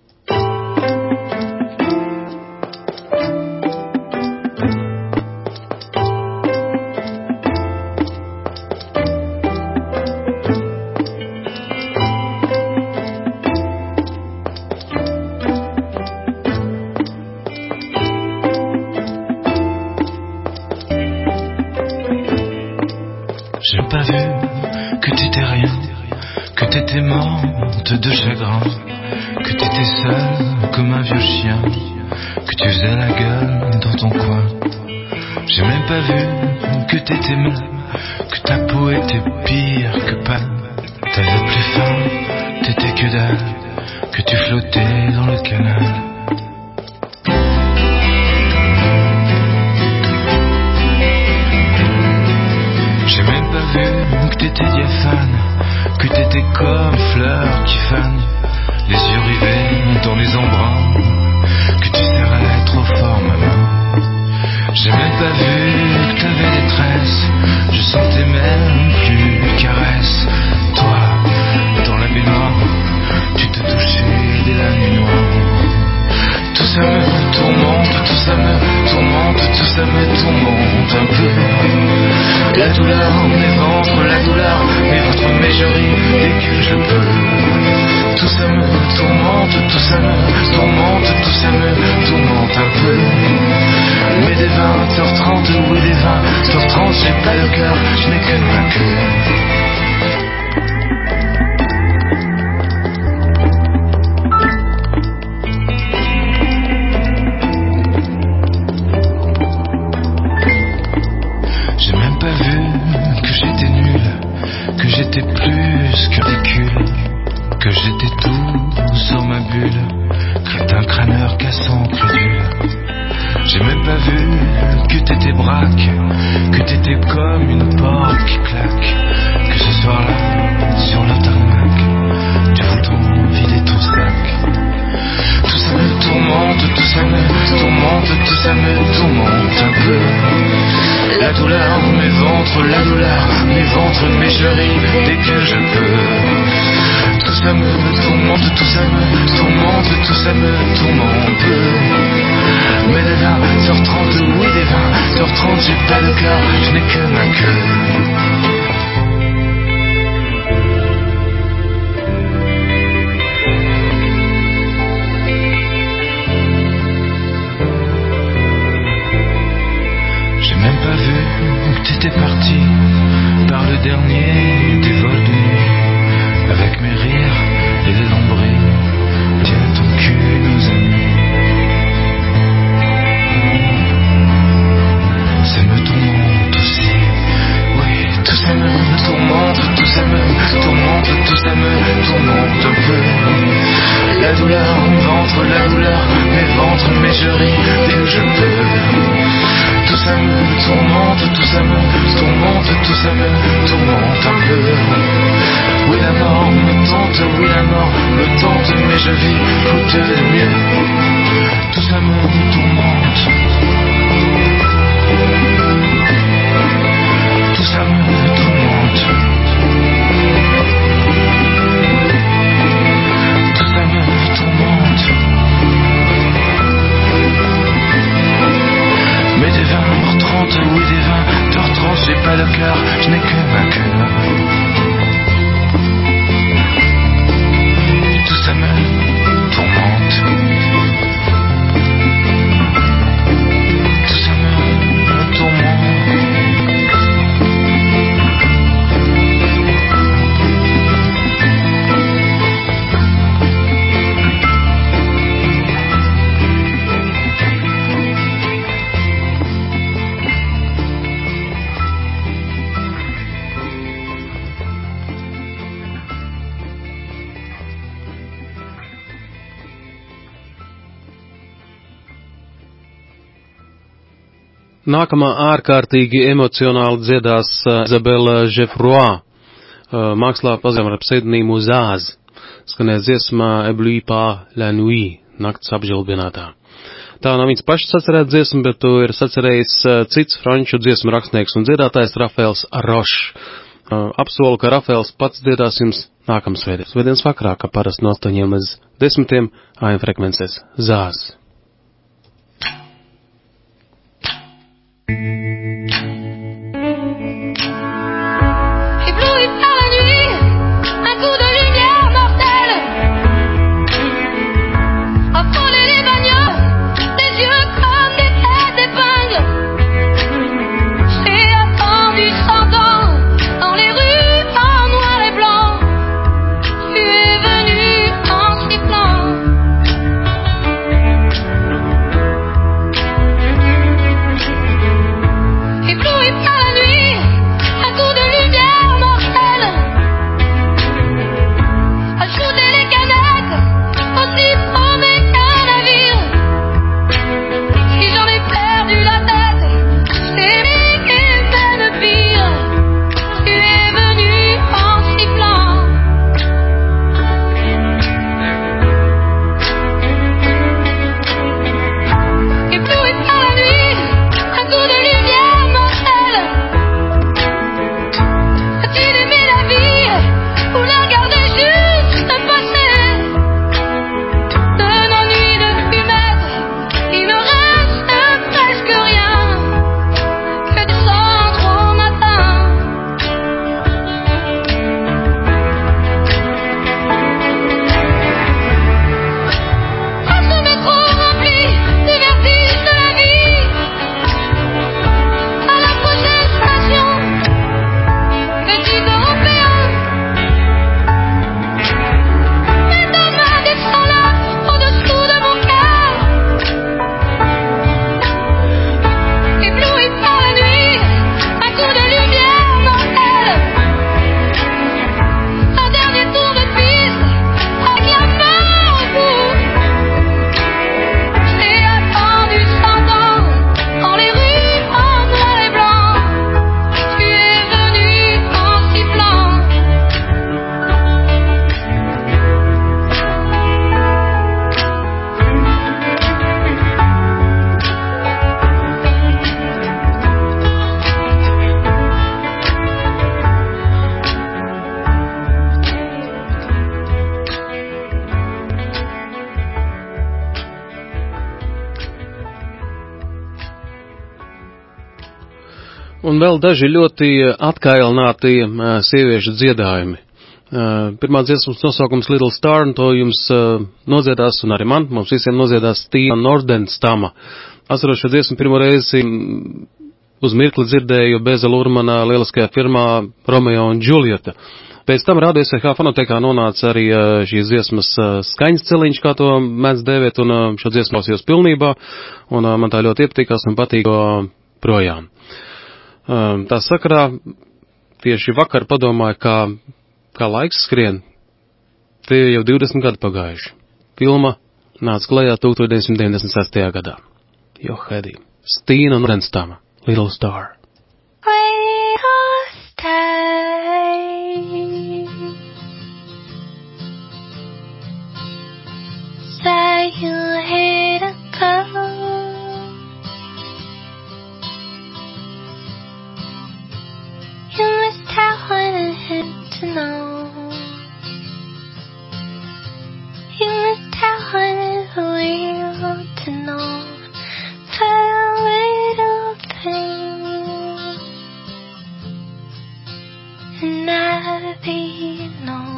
J'ai pas vu que t'étais rien, que t'étais morte de chagrin, que t'étais seule comme un vieux chien, que tu faisais la gueule dans ton coin. J'ai même pas vu que t'étais mal, que ta peau était pire que pâle. T'avais plus faim, t'étais que dalle, que tu flottais dans le canal. J'ai même pas vu que t'étais diaphane, que t'étais comme fleur qui fane, les yeux rivés dans les embruns, que tu serrais trop fort ma main. J'ai même pas vu que t'avais des tresses, je sentais même plus de caresses. Toi, dans la baignoire, tu te touchais dès la nuit noire. Tout ça me tourmente, tout ça me tourmente, tout ça me tourmente un peu. La douleur, mes ventres, la douleur, mes ventres, mais je ris dès que je peux. Tout ça me tourmente, tout ça me tourmente, tout ça me tourmente un peu. Mais des vingt heures trente, oui des vingt heures trente, j'ai pas le cœur, je n'ai que ma queue. J'étais plus que ridicule, que j'étais tout sur ma bulle, crétin crâneur cassant crédule. J'ai même pas vu que t'étais braque, que t'étais comme une porte qui claque, que ce soir-là, ventre, la douleur, mes ventres, mes je ris dès que je peux. Tout ça me tourmente, tout ça me tourmente, tout ça me tourmente. Mais des vingt heures trente, oui des vingt heures trente, j'ai pas de cœur, je n'ai que ma queue. Même pas vu que t'étais parti par le dernier des vols de nuit. Avec mes rires et les lambris, tiens ton cul nos amis. Ça me tourmente aussi, oui, tout ça me tourmente, tout ça me tourmente, tout ça me tourmente un peu. La douleur au ventre, la douleur, mes ventres, mes je ris dès que je peux. Tout ça me tourmente, tout ça me tourmente, tout ça me tourmente un peu. Oui la mort me tente, oui la mort me tente, mais je vis faute de mieux. Tout ça me tourmente. Tout ça me tourmente. Tout ça me tourmente. Mais des vingt heures trente, oui des vingt heures trente, j'ai pas de cœur, je n'ai que ma queue. Tout ça me tourmente. Tout ça me tourmente.
Nākamā ārkārtīgi emocionāli dziedās Izabela Geoffroy, mākslā pazīstama ar pseidonīmu Zaz, skanēs dziesmā Ebluī par la nuit, nakts apžilbinātā. Tā nav viņas pašas sacerēta dziesma, bet to ir sacerējis cits franču dziesmu rakstnieks un dziedātājs Rafaels Rošs. Apsolu, ka Rafaels pats dziedās jums nākamā svētdienas, svētdienas vakarā, kā parasti no astoņiem līdz desmitiem A M frekvencēs Zaz.
Ébloui par la nuit, un coup de lumière mortelle a frôlé les bagnoles, des yeux comme des têtes d'épingle. J'ai attendu cent ans dans les rues en noir et blanc. Tu es venu en sifflant.
Un vēl daži ļoti atkailināti sieviešu dziedājumi. Pirmā dziesmas nosaukums Little Star, un to jums nodziedās, un arī man, mums visiem nodziedās Tīna Nordenstama. Atceros šo dziesmu pirmo reizi uz mirkli dzirdēju Beza Lurmana lieliskajā firmā Romeo un Julieta. Pēc tam Radio S V H fonotekā nonāca arī šīs dziesmas skaņas celiņš, kā to mēdz dēvēt, un šo dziesmu klausījos pilnībā, un man tā ļoti iepatikās un patīk projām. Tā sakarā tieši vakar padomāju, kā, kā laiks skrien, tie jau divdesmit gadi pagājuši. Filma nāca klajā tūkstoš deviņsimt deviņdesmit sestajā gadā. Jo, Hedi, Stīna un Renstama, Little Star.
Say you hate a girl, you must have wanted him to know. You must have wanted the world to know for a little thing, and I'll be known.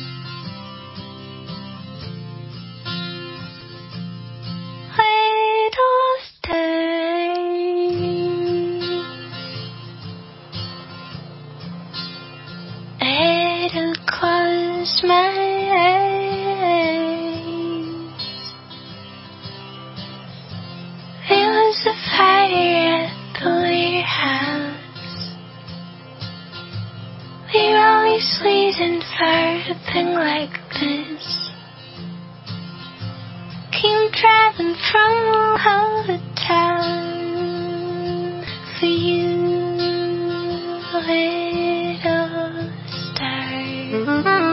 It'll close my eyes. There was a fire at the warehouse. We're always waiting for a thing like this. Came driving from all the town for you, little star.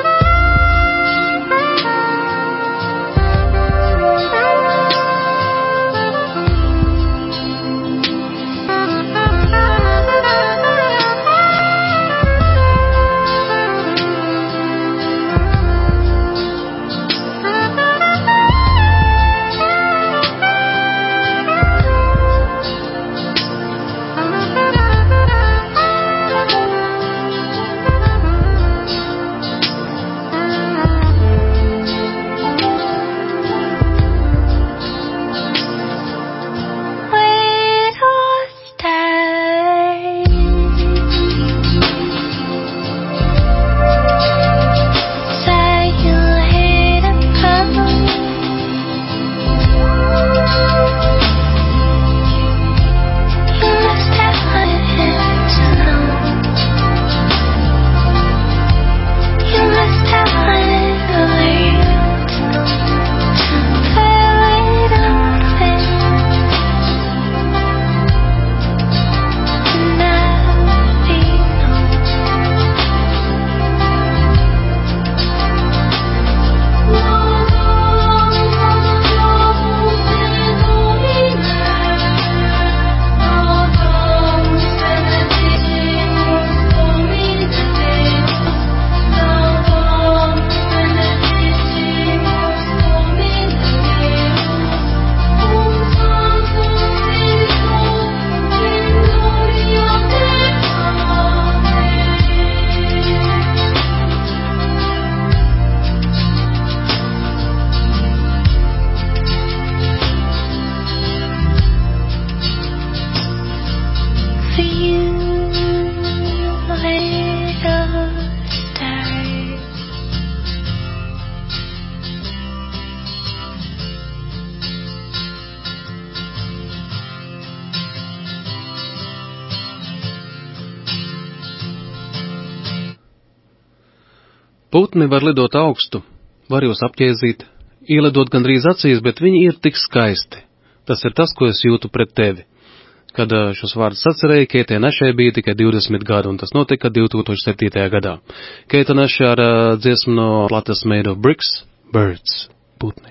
Putni var lidot augstu, var jūs apķēzīt, ielidot gandrīz acīs, bet viņi ir tik skaisti. Tas ir tas, ko es jūtu pret tevi. Kad šos vārdus atcerēju, Keitē Našai bija tikai divdesmit gadi, un tas notika divtūkstoš septītajā gadā. Keita Naša ar dziesmu no plates Made of Bricks, Birds, putni.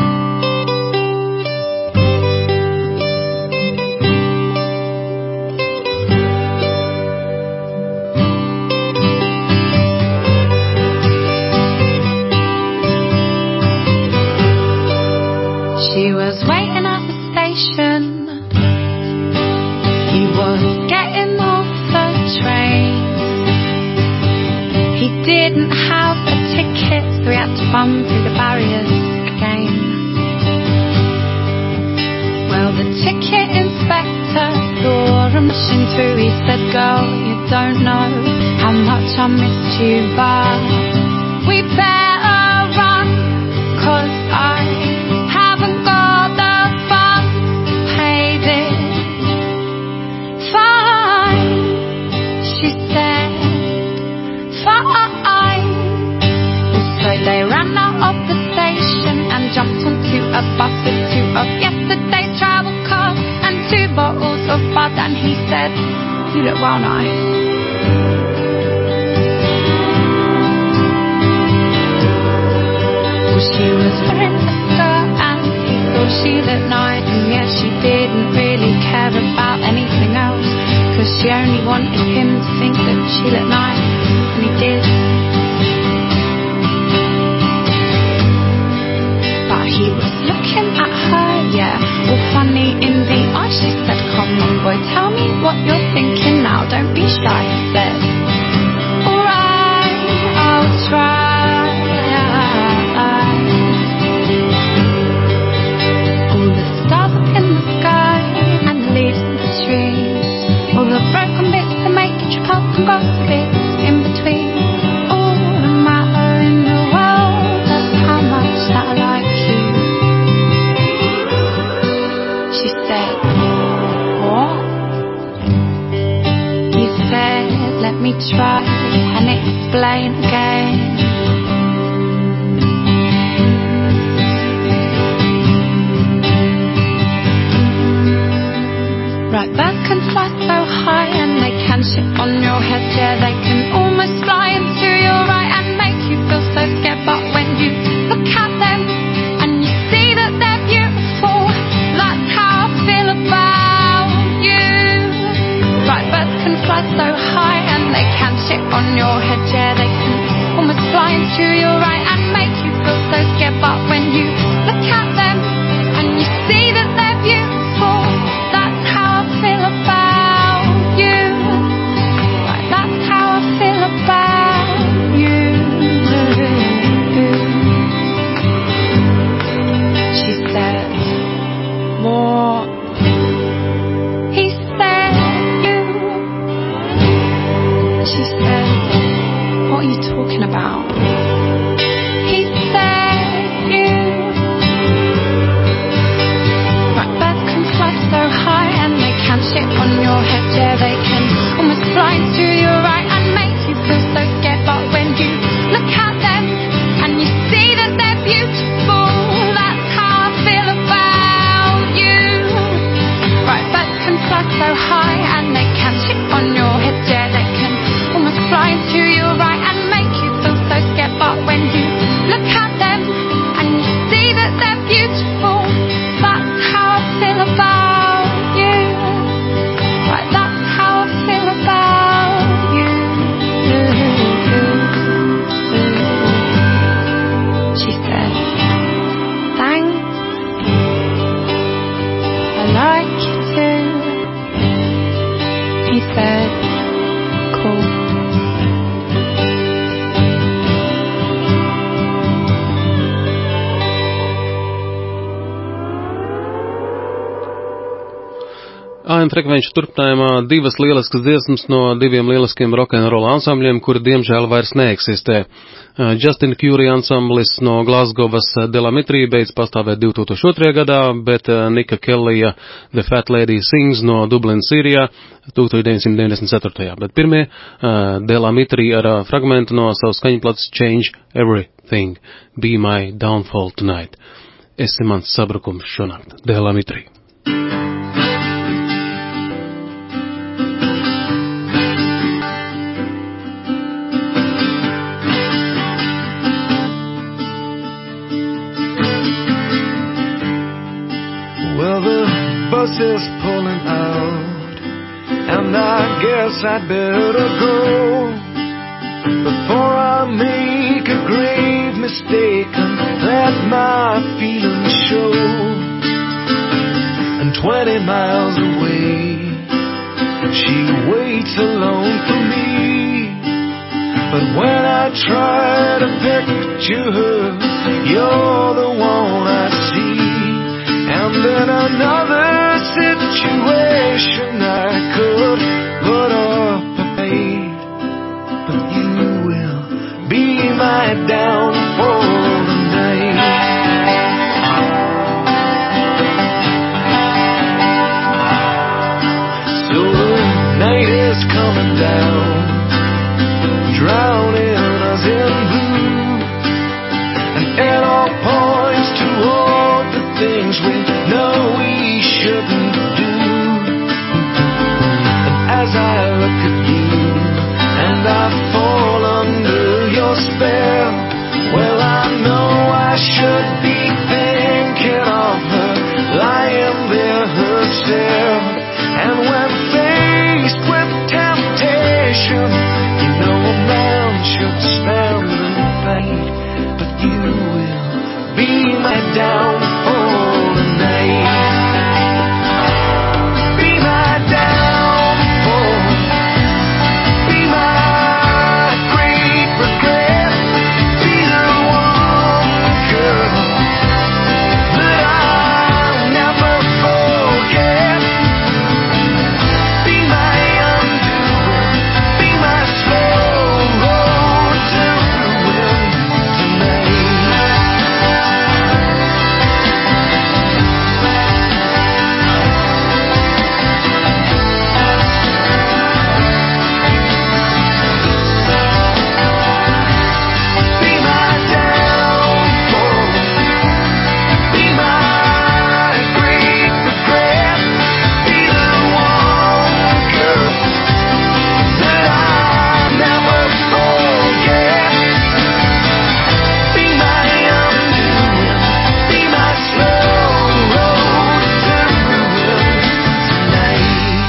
She was waiting at the station. He was getting
didn't have a ticket, so we had to bum through the barriers again. Well, the ticket inspector saw a machine through. He said, girl, you don't know how much I missed you, but we better run, 'cause I haven't got the funds to pay this fine. She said, fine. So they ran out of the station and jumped onto a bus with two of yesterday's travel cards and two bottles of bud. And he said, you look well nice. Well, she was wearing a skirt and he thought she looked nice. And yeah, she didn't really care about anything else, 'cause she only wanted him to think that she looked nice. And he did. But he was looking at her, yeah, all funny in the eye. She said, come on boy, tell me what you're thinking now, don't be shy. He said, alright, I'll try. All the stars up in the sky and the leaves in the trees, all the broken bits that make you trip up and grass bits in between. All the matter in the world, that's how much that I like you. She said, what? He said, let me try and explain again. Right, birds can fly so high and they can sit on your head. Yeah, they can almost fly into your right and make you feel so scared. But when you look at them and you see that they're beautiful, that's how I feel about you. Right, birds can fly so high and they can sit on your head. Yeah, they can almost fly into your right and make you feel so scared. But when you look at them and you see that they're beautiful, that's how I feel about you. Right, that's how I feel about you. She said, what? He said, you. She said, what are you talking about? He said, you. Right, birds can fly so high and they can sit on your head. Yeah, they can almost fly into your right and make you feel so scared. But when you look at them and you see that they're beautiful, that's how I feel about you. Right, birds can fly so high and they can sit on your head. Yeah, they can almost fly into your right and make you feel so scared. But when you look at them and you see that they're beautiful, that's how I feel about you. Right, that's how I feel about you. She said, thanks, I like you too. He said, cool.
A M frekvenču turpinājumā divas lieliskas dziesmas no diviem lieliskiem rokenrola ansambļiem, kuri diemžēl vairs neeksistē. Justin Curie ansamblis no Glasgowas Delamitri beidz pastāvēt divi tūkstoši otrajā gadā, bet Nika Kellija The Fat Lady Sings no Dublinas Sīrijā deviņdesmit deviņdesmit ceturtajā. Bet pirmie Delamitri ar fragmentu no savas skaņplats Change Everything, Be My Downfall Tonight. Esi mans sabrukums šonakt. Delamitri.
Well, the bus is pulling out, and I guess I'd better go before I make a grave mistake and let my feelings show. And twenty miles away, she waits alone for me. But when I I try to picture her, you're the one I see. And then another situation I could put up a fight, but you will be my downfall tonight. So the night is coming down, drowning us in blue, and it all points toward the things we know we shouldn't do. And as I look at you and I fall under your spell, well, I know I should be thinking of her lying there herself. And when faced with temptation, you know a man should stand and fight, but you will be my downfall tonight. Be my downfall, be my great regret, be the one girl that I'll never forget. Be my undoing, be my slow road to ruin tonight. Be my downfall, be my great regret, be the one girl that I'll never forget. Be my undoing, be my slow road to ruin tonight.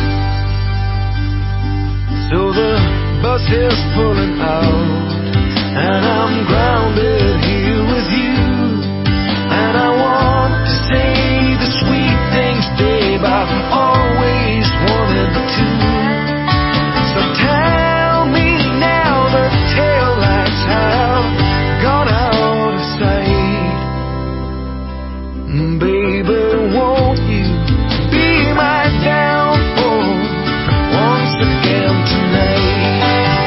So the bus is pulling out, and I'm grounded here with you. And I want to say the sweet things, babe, I've always wanted to. So tell me now the taillights have gone out of sight. Baby, won't you be my downfall once again tonight?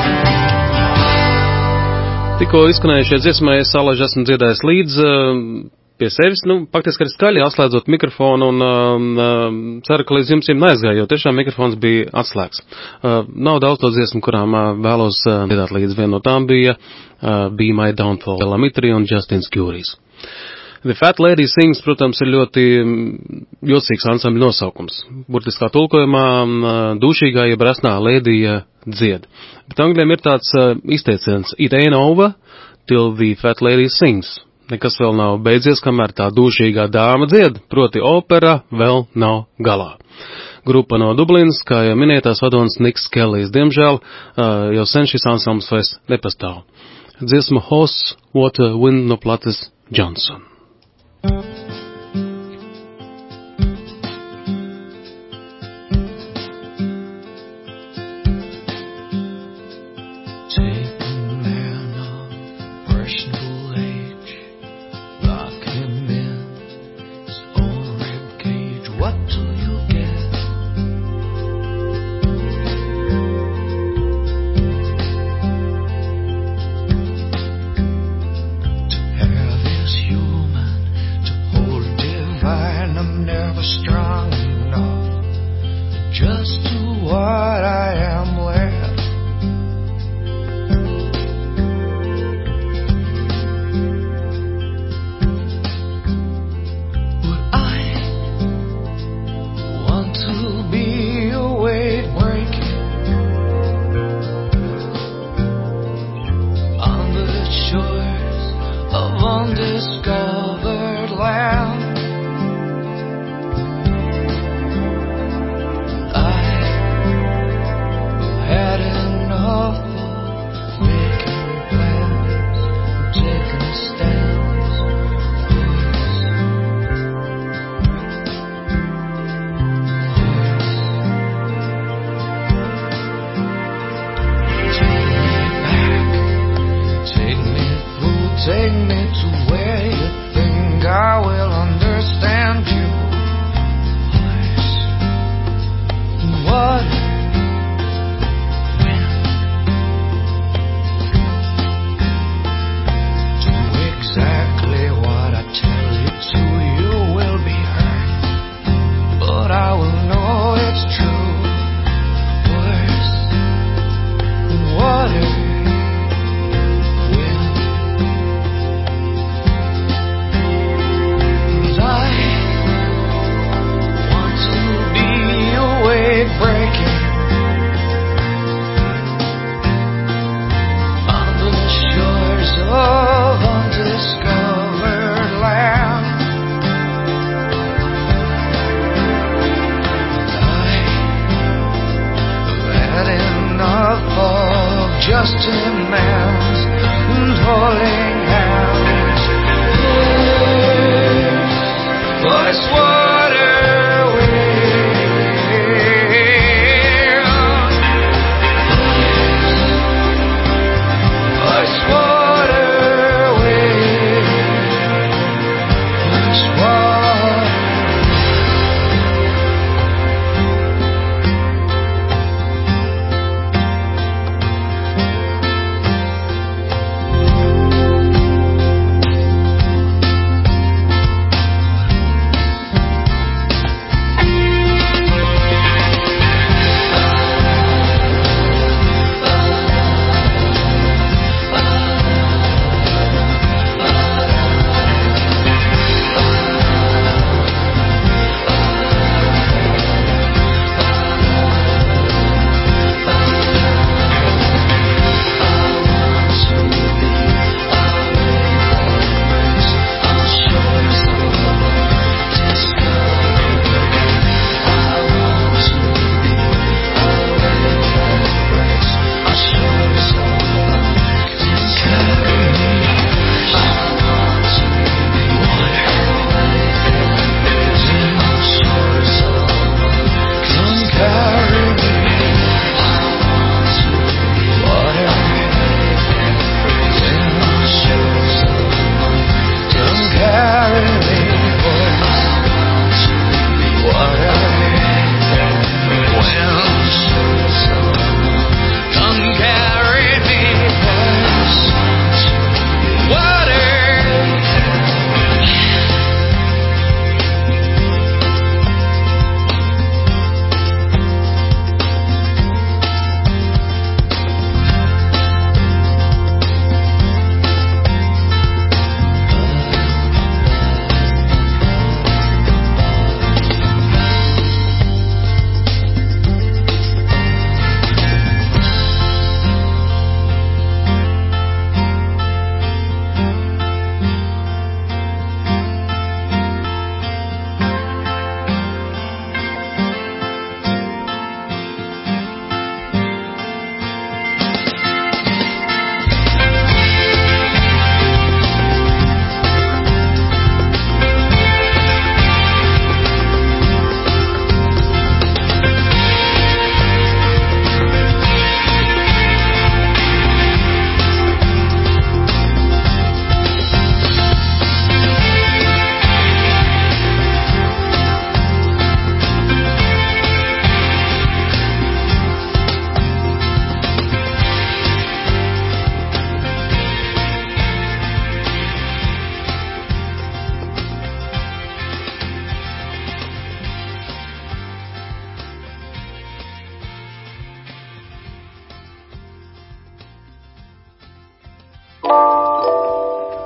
Tikko izskanējušie dziesmai es alaži esmu dziedājis līdz uh, pie sevis, nu, faktiski arī skaļi atslēdzot mikrofonu un uh, ceru, ka līdz jums jums neaizgāja, jo tiešām mikrofons bija atslēgts. Uh, nav daudz to dziesmu, kurām uh, vēlos uh, dziedāt līdz. Viena no tām bija uh, Be My Downfall, Lamitri un Justins Curies. The Fat Lady Sings, protams, ir ļoti jocīgs ansambļu nosaukums. Burtiskā tulkojumā dūšīgā jeb rasnā lēdija dzied. Bet angļiem ir tāds izteiciens: It ain't over till the Fat Lady Sings. Nekas vēl nav beidzies, kamēr tā dūšīgā dāma dzied, proti opera vēl nav galā. Grupa no Dublinas, kā jau minētās vadonis Niks Kellijs, diemžēl jau sen šis ansambls vairs nepastāv. Dziesma Hoss, Water, Wind no Plates Johnson.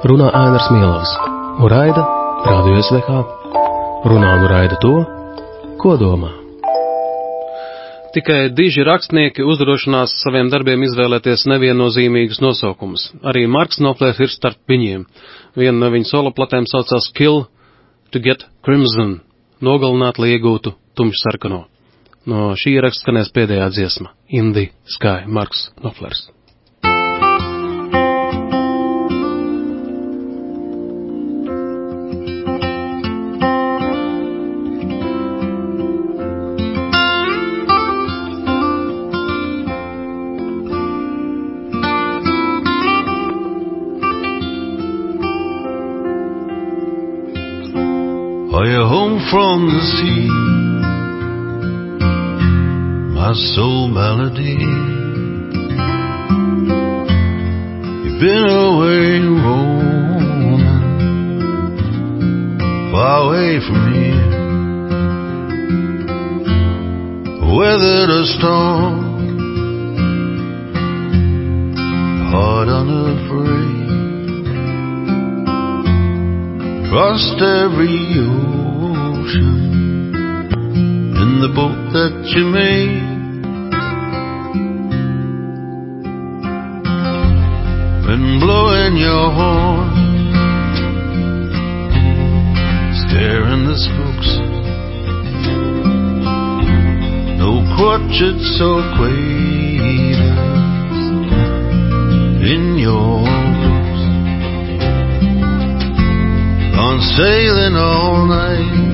runā Ainars Mielavs un raida Radio S V H. Runā un raida to, ko domā.
Tikai diži rakstnieki uzdrošinās saviem darbiem izvēlēties neviennozīmīgus nosaukumus. Arī Marks Knopflers ir starp viņiem. Viena no viņa solo platēm saucās Kill to Get Crimson, nogalināt, lai iegūtu tumšsarkano. No šī ieraksta skanēs pēdējā dziesma, In the Sky, Marks Knopflers.
Are you home from the sea, my soul melody? You've been away roaming, far away from here. Weathered a storm, heart unafraid. Crossed every ocean in the boat that you made. Been blowing your horn, scaring the spooks. No crotchets or quavers in your on sailing all night,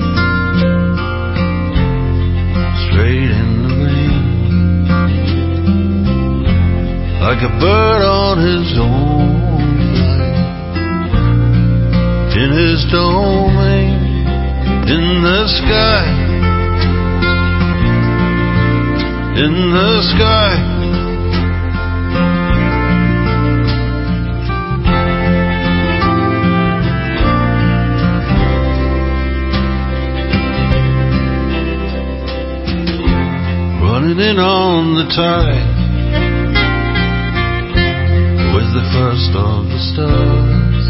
straight in the rain, like a bird on his own flight, in his domain, in the sky, in the sky. In on the tide with the first of the stars,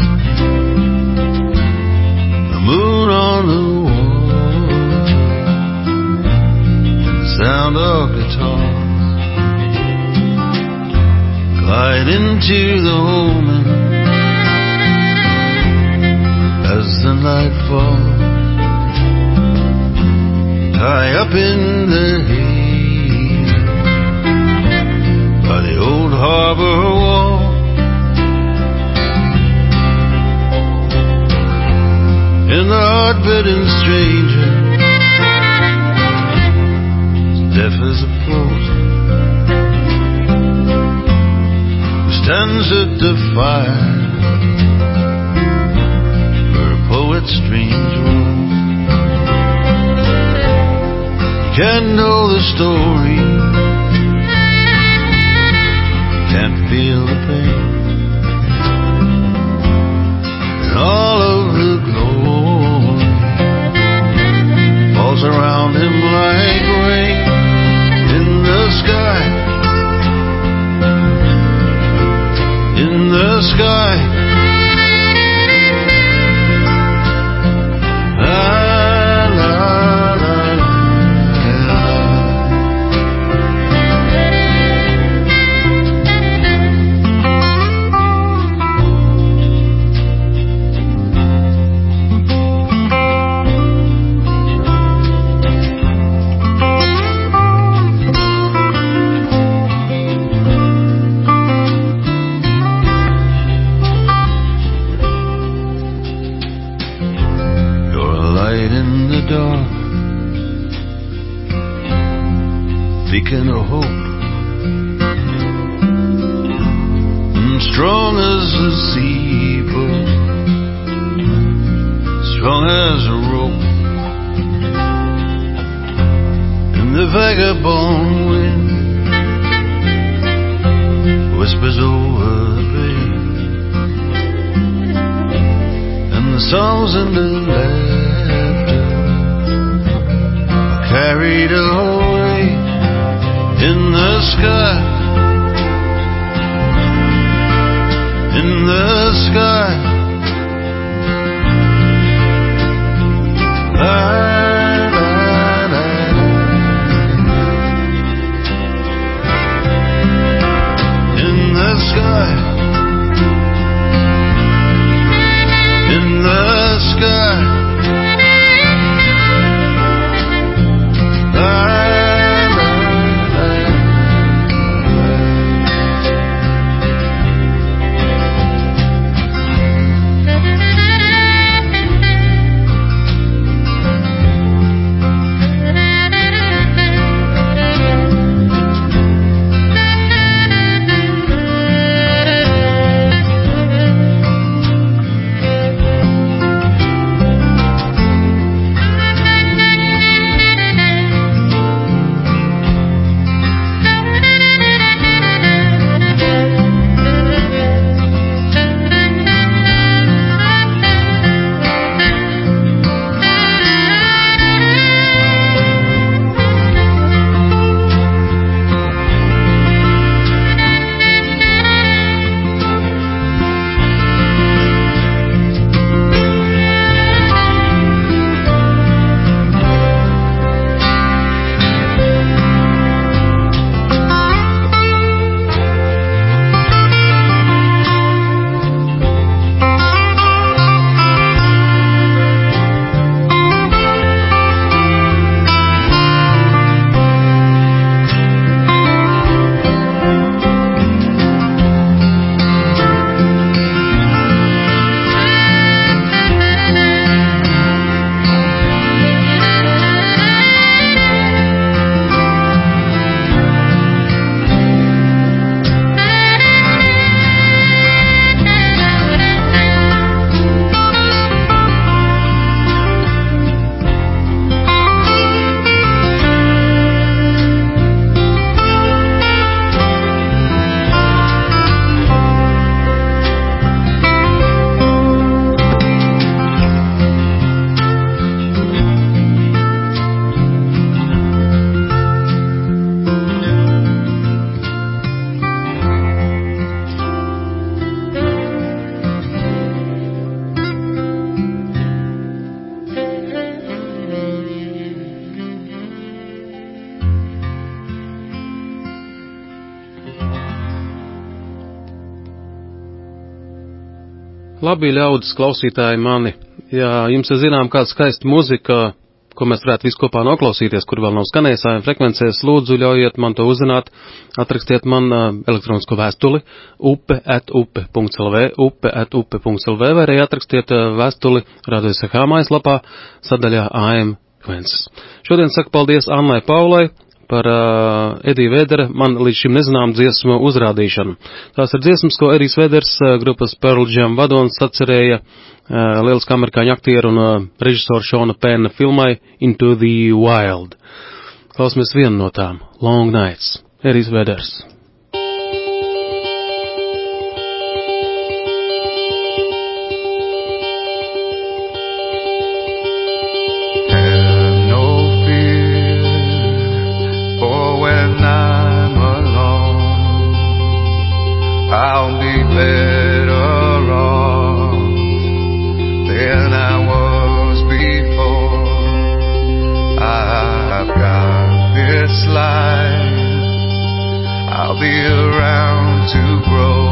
the moon on the water, and the sound of guitars, glide into the omen as the night falls, high up in the hills by the old harbor wall. And the heart-beating stranger, deaf as a post, who stands at the fire for a poet's strange role. You can't know the story, can't feel the pain, and all of the glory falls around him like rain in the sky, in the sky. Beacon of hope, and strong as a zebra, strong as a rope, and the vagabond wind whispers over the bay, and the songs and the laughter are carried away in the sky, in the sky.
Labi, ļaudis, klausītāji mani, ja jums ir zinām kāda skaista muzika, ko mēs varētu visu kopā noklausīties, kur vēl nav skanējis A M frekvencēs, lūdzu ļaujiet man to uzzināt, atrakstiet man elektronisko vēstuli upe at upe punkts l v, upe at upe punkts l v, vai arī atrakstiet vēstuli Radio S V H mājaslapā sadaļā A M frekvences. Šodien saku paldies Annai Paulai par uh, Edija Vedera man līdz šim nezinām dziesmu uzrādīšanu. Tās ir dziesmas, ko Edijs Veders, uh, grupas Pearl Jam vadonis, atcerēja uh, lieliski amerikāņu aktieru un uh, režisoru Šona Penna filmai Into the Wild. Klausamies vienu no tām, Long Nights, Edijs Veders.
I'll be better off than I was before. I've got this life, I'll be around to grow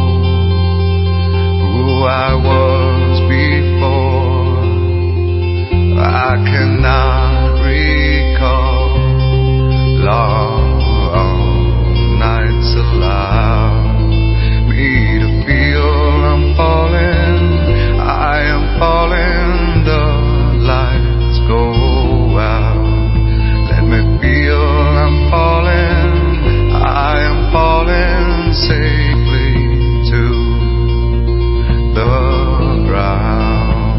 who I was before. I cannot recall long, long nights alive. Falling, I am falling, the lights go out. Let me feel I'm falling, I am falling safely to the ground.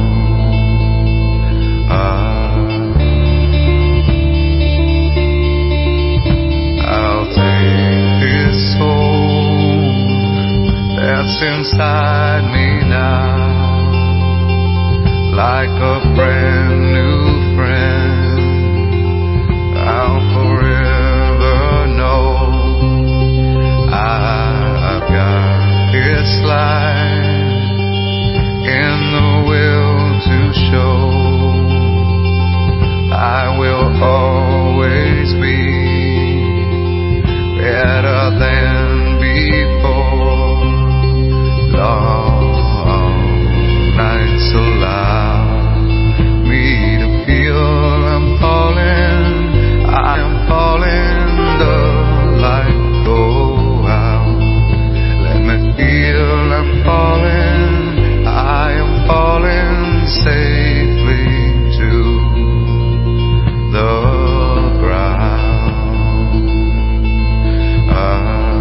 I, I'll take this home that's inside me now, like a brand new friend. I'll forever know I've got this life in the will to show. I will always be better than before. Long nights allow me to feel I'm falling, I am falling, the light go out. Let me feel I'm falling, I am falling safely to the ground. I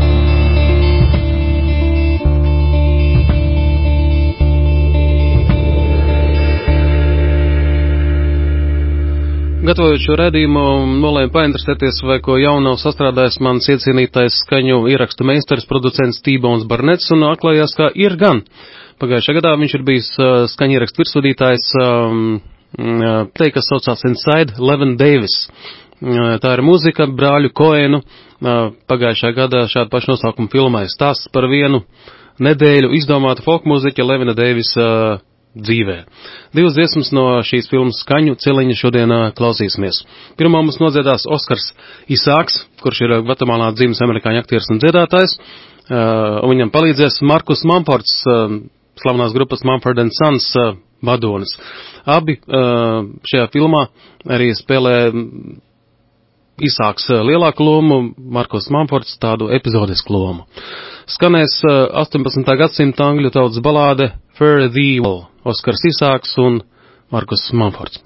Gatavojot šo redzījumu, nolēmu painteresēties, vai ko jaunu nav sastrādājis mans iecienītais skaņu ierakstu meistars, producents T-Bones Barnets, un atklājās, ka ir gan. Pagājušajā gadā viņš ir bijis uh, skaņu ierakstu virsvadītājs, um, uh, te, kas saucās Inside Levin Davis. Uh, tā ir mūzika brāļu Koenu. Uh, pagājušajā gadā šādu pašu nosaukumu filmai stāsts par vienu nedēļu izdomātu folkmūziķa Levina Davisa uh, dzīvē. Divas dziesmas no šīs filmas skaņu celiņa šodien klausīsimies. Pirmā mums nodziedās Oskars Isāks, kurš ir Gvatemalā dzimis amerikāņu aktieris un dziedātājs. Uh, viņam palīdzēs Markus Mumfords, uh, slavenās grupas Mumford and Sons uh, vadonis. Abi uh, šajā filmā arī spēlē Isāks lielāku lomu, Markus Mumfords tādu epizodisku lomu. Skanēs uh, astoņpadsmitā gadsimta angļu tautas balāde Fare Thee Well, Oskars Isāks un Markus Mumfords.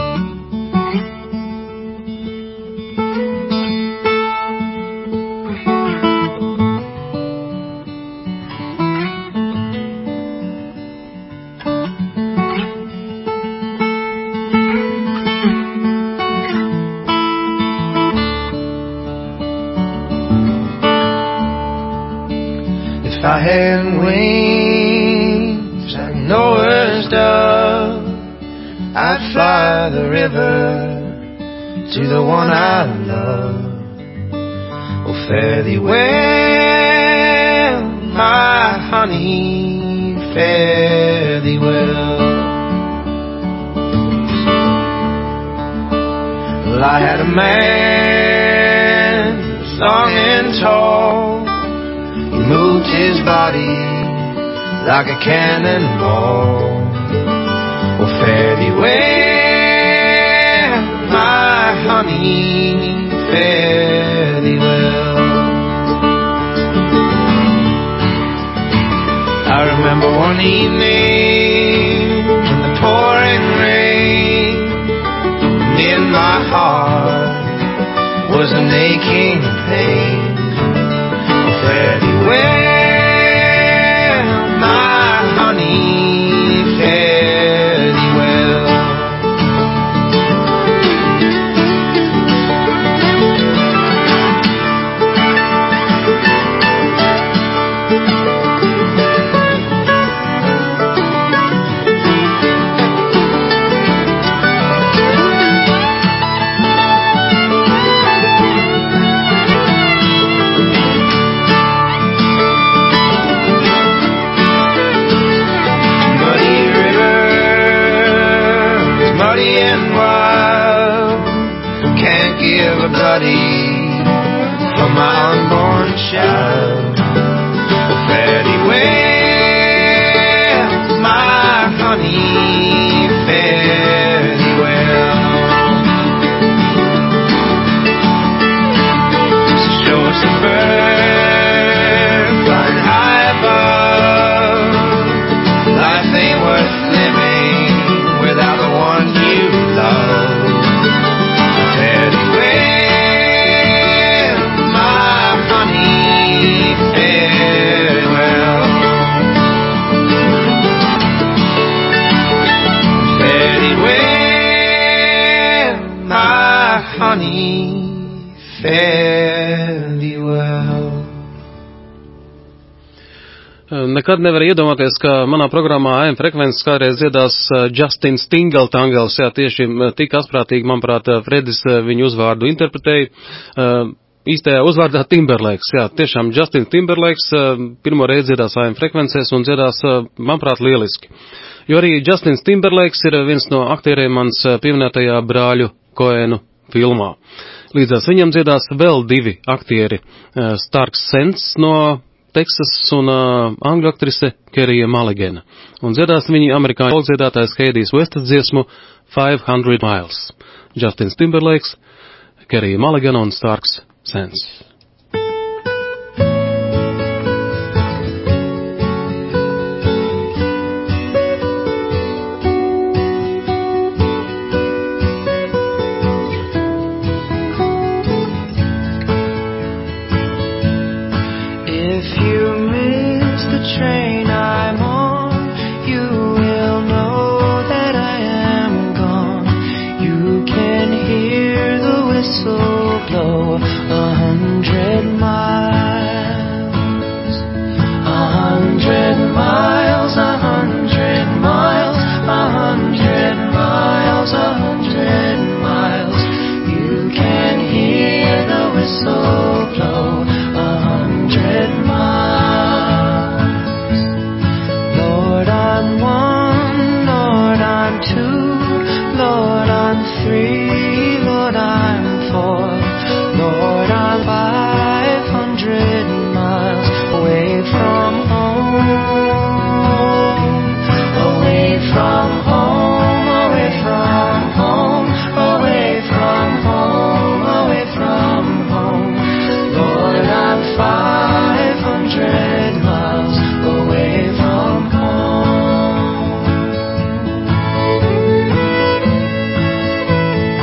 If I had wings like Noah's dove, I'd fly the river to the one I love. Oh, fare thee well, my honey, fare thee well. Well, I had a man who was long and tall. He moved his body like a cannonball. Well, fare thee well, my honey, fare thee well. I remember one evening in the pouring rain, and in my heart was an aching pain. Well, fare thee well, my honey, fare thee well. A buddy for my unborn child. Fare thee well, my honey, fare thee well. So show us a bird flying high above. Life ain't worth living without the one you love. Fare thee well, honey, fare thee well.
Nekad nevar iedomāties, ka manā programmā A M frekvences kādreiz dziedās Justins Tingeltangels. Jā, tieši tik asprātīgi, manuprāt, Fredis viņu uzvārdu interpretēja. Īstajā uzvārdā Timberlakes. Jā, tiešām Justins Timberlakes pirmo reizi dziedās A M frekvencēs un dziedās, manuprāt, lieliski. Jo arī Justins Timberlakes ir viens no aktieriem mans pieminētajā brāļu Koenu filmā. Līdzās viņam dziedās vēl divi aktieri, Starks Sens no Teksas un uh, angļu aktrise Kerija Mulligana. Un dziedās viņi amerikāņu folkdziedātājs Heidijs Westas dziesmu five hundred miles. Justins Timberlakes, Kerija Mulligana un Starks Sens.
Train I'm on, you will know that I am gone. You can hear the whistle blow a hundred miles, a hundred miles, a hundred miles, a hundred miles, a hundred miles. You can hear the whistle blow a hundred miles. I'm one, Lord, I'm two, Lord, I'm three, Lord, I'm four, Lord, I'm five hundred miles away from home, away from home, away from home, away from home, away from home, Lord, I'm five hundred miles away from home.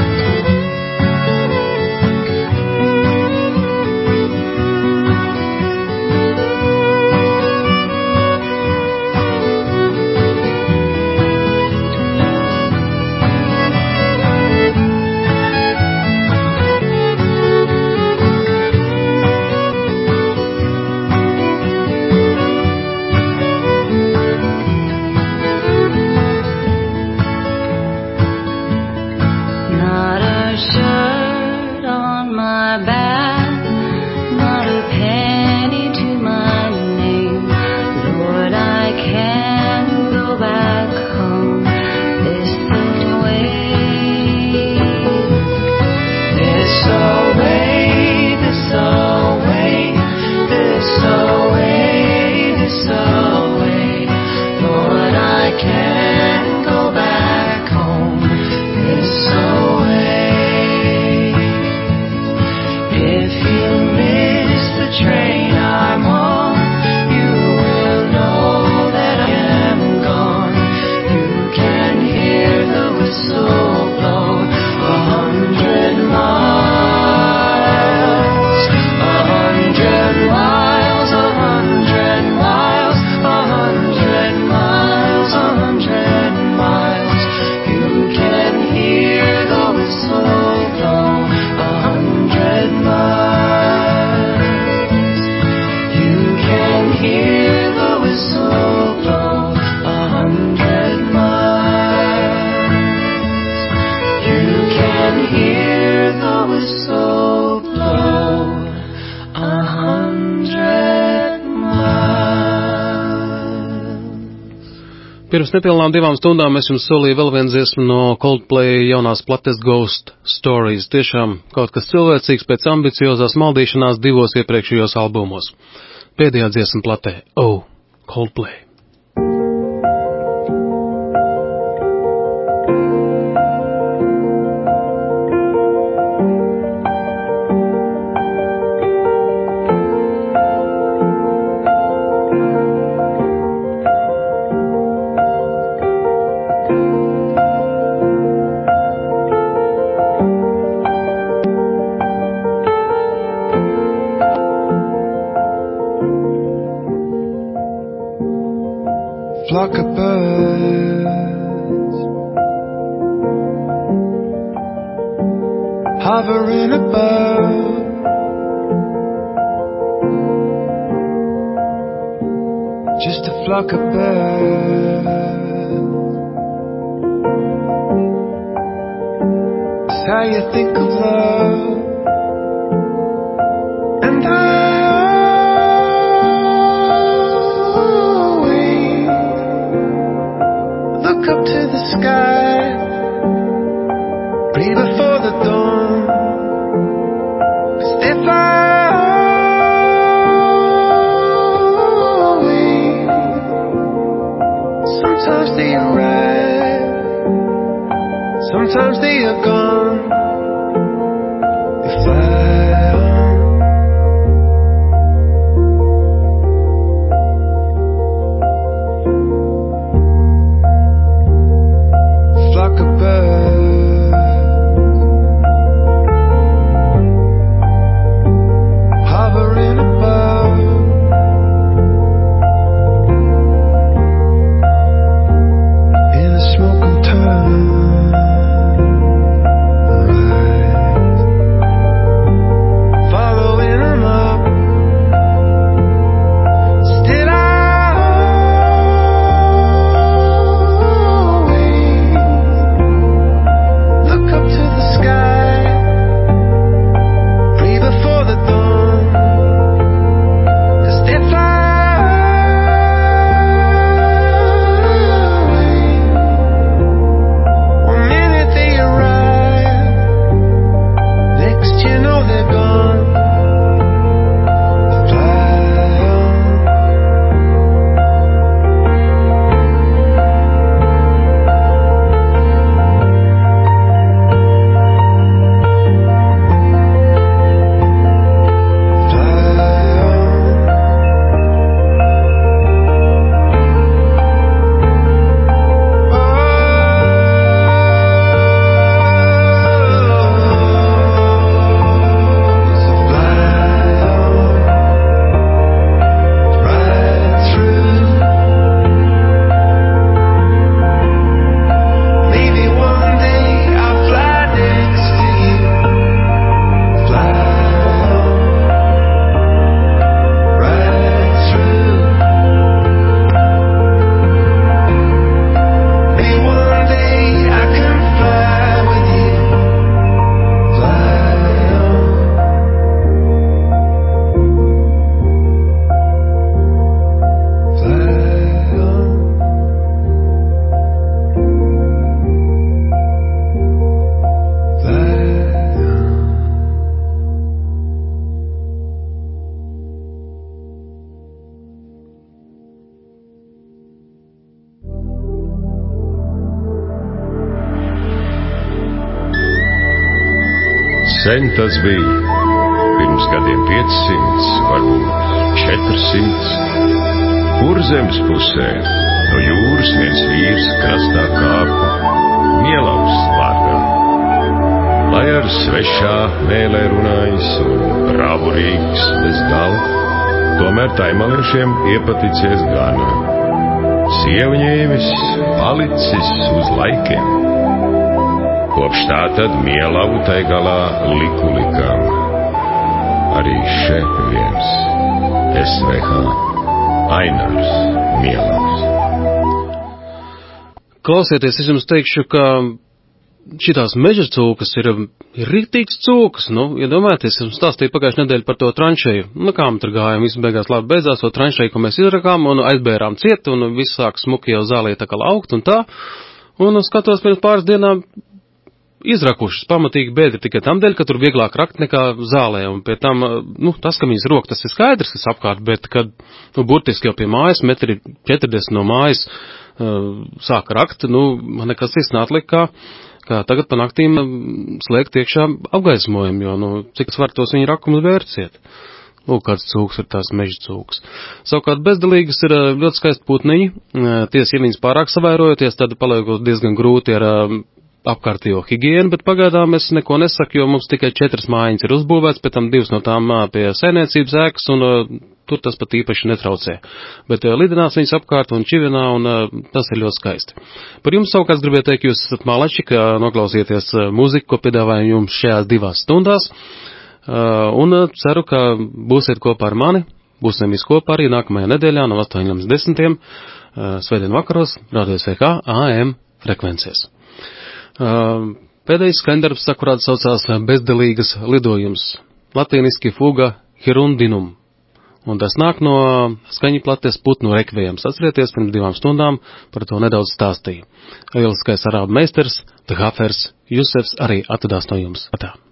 Pirms nepilnām divām stundām es jums solīju vēl vienu dziesmu no Coldplay jaunās plates Ghost Stories. Tiešām kaut kas cilvēcīgs pēc ambiciozās maldīšanās divos iepriekšējos albumos. Pēdējā dziesma platē – Oh, Coldplay.
Flock of birds hovering above, just a flock of birds. It's how you think of love, and I look up to the sky, breathe before the dawn, 'cause they fly away. Sometimes they arrive, sometimes they are gone. They fly on. Flock of birds hovering above, in the smoke and turn right, following them up. Still I up to the sky, breathe before the dawn, 'cause they fly away. One minute they arrive, next you know they're gone. Fly on.
Sen tas bija, pirms gadiem piecsimts, varbūt četrsimts, Kurzemes pusē no jūras viens vīrs krastā kāpa, Mielavs vārdā. Lai ar svešā mēlē runājis un bravurīgs bez gala, tomēr taimaliešiem iepaticies gana. Sievņēmis palicis uz laikiem, kopš tā tad Mielavu tai galā liku likām. Arī še viens S V H Ainārs Mielavs.
Klausieties, es jums teikšu, ka šitās meža cūkas ir, ir rītīgs cūkas, nu, iedomājieties, ja stāstīju pagājušajā nedēļu par to tranšeju, nu, kā mēs tur gājām, viss beigās labi beidzās, to tranšeju, ko mēs izrakām, un aizbērām ciet, un viss sāk smuki jau zālē tā kā laukt, un tā, un skatos pirms pāris dienām izrakušas pamatīgi bēdri tikai tam dēļ, ka tur vieglāk rakt nekā zālē, un pie tam, nu, tas, ka viņas rok, tas ir skaidrs, kas apkārt, bet, kad, nu, burtiski jau pie mājas, metri četrdesmit no mājas, uh, sāka rakt, nu, man nekas cits neatlika, kā, kā tagad pa naktīm slēgt iekšā apgaismojumu, jo, nu, cik var tos viņa rakumus vērciet. Lūk, kāds cūks ir tās meža cūks. Savukārt bezdalīgas ir ļoti skaisti putniņi, ties, ja viņas pārāk savairojoties, tad paliekot diezgan grūti ar apkārtējo higienu, bet pagaidām es neko nesaku, jo mums tikai četras mājiņas ir uzbūvēts, pēc tam divas no tām pie saimniecības ēkas, un uh, tur tas pat īpaši netraucē. Bet uh, lidinās viņas apkārt un čivinā, un uh, tas ir ļoti skaisti. Par jums savukārt gribēju teikt, jūs esat malači, ka noklausieties uh, muziku, ko piedāvājam jums šajās divās stundās, uh, un uh, ceru, ka būsiet kopā ar mani, būsim visi kopā arī nākamajā nedēļā no astoņiem līdz desmitiem, uh, svētdien vakaros, Radio S V H A M frekvencēs. Uh, pēdējais skaņdarbs, kurāds saucās Bezdalīgas lidojums, latīniski fuga hirundinum, un tas nāk no skaņaplates Putnu rekvijams. Atcerieties, pirms divām stundām par to nedaudz stāstīja. Lieliskais arābu meistars, Dhafers Jusefs arī atvedās no jums. Atā.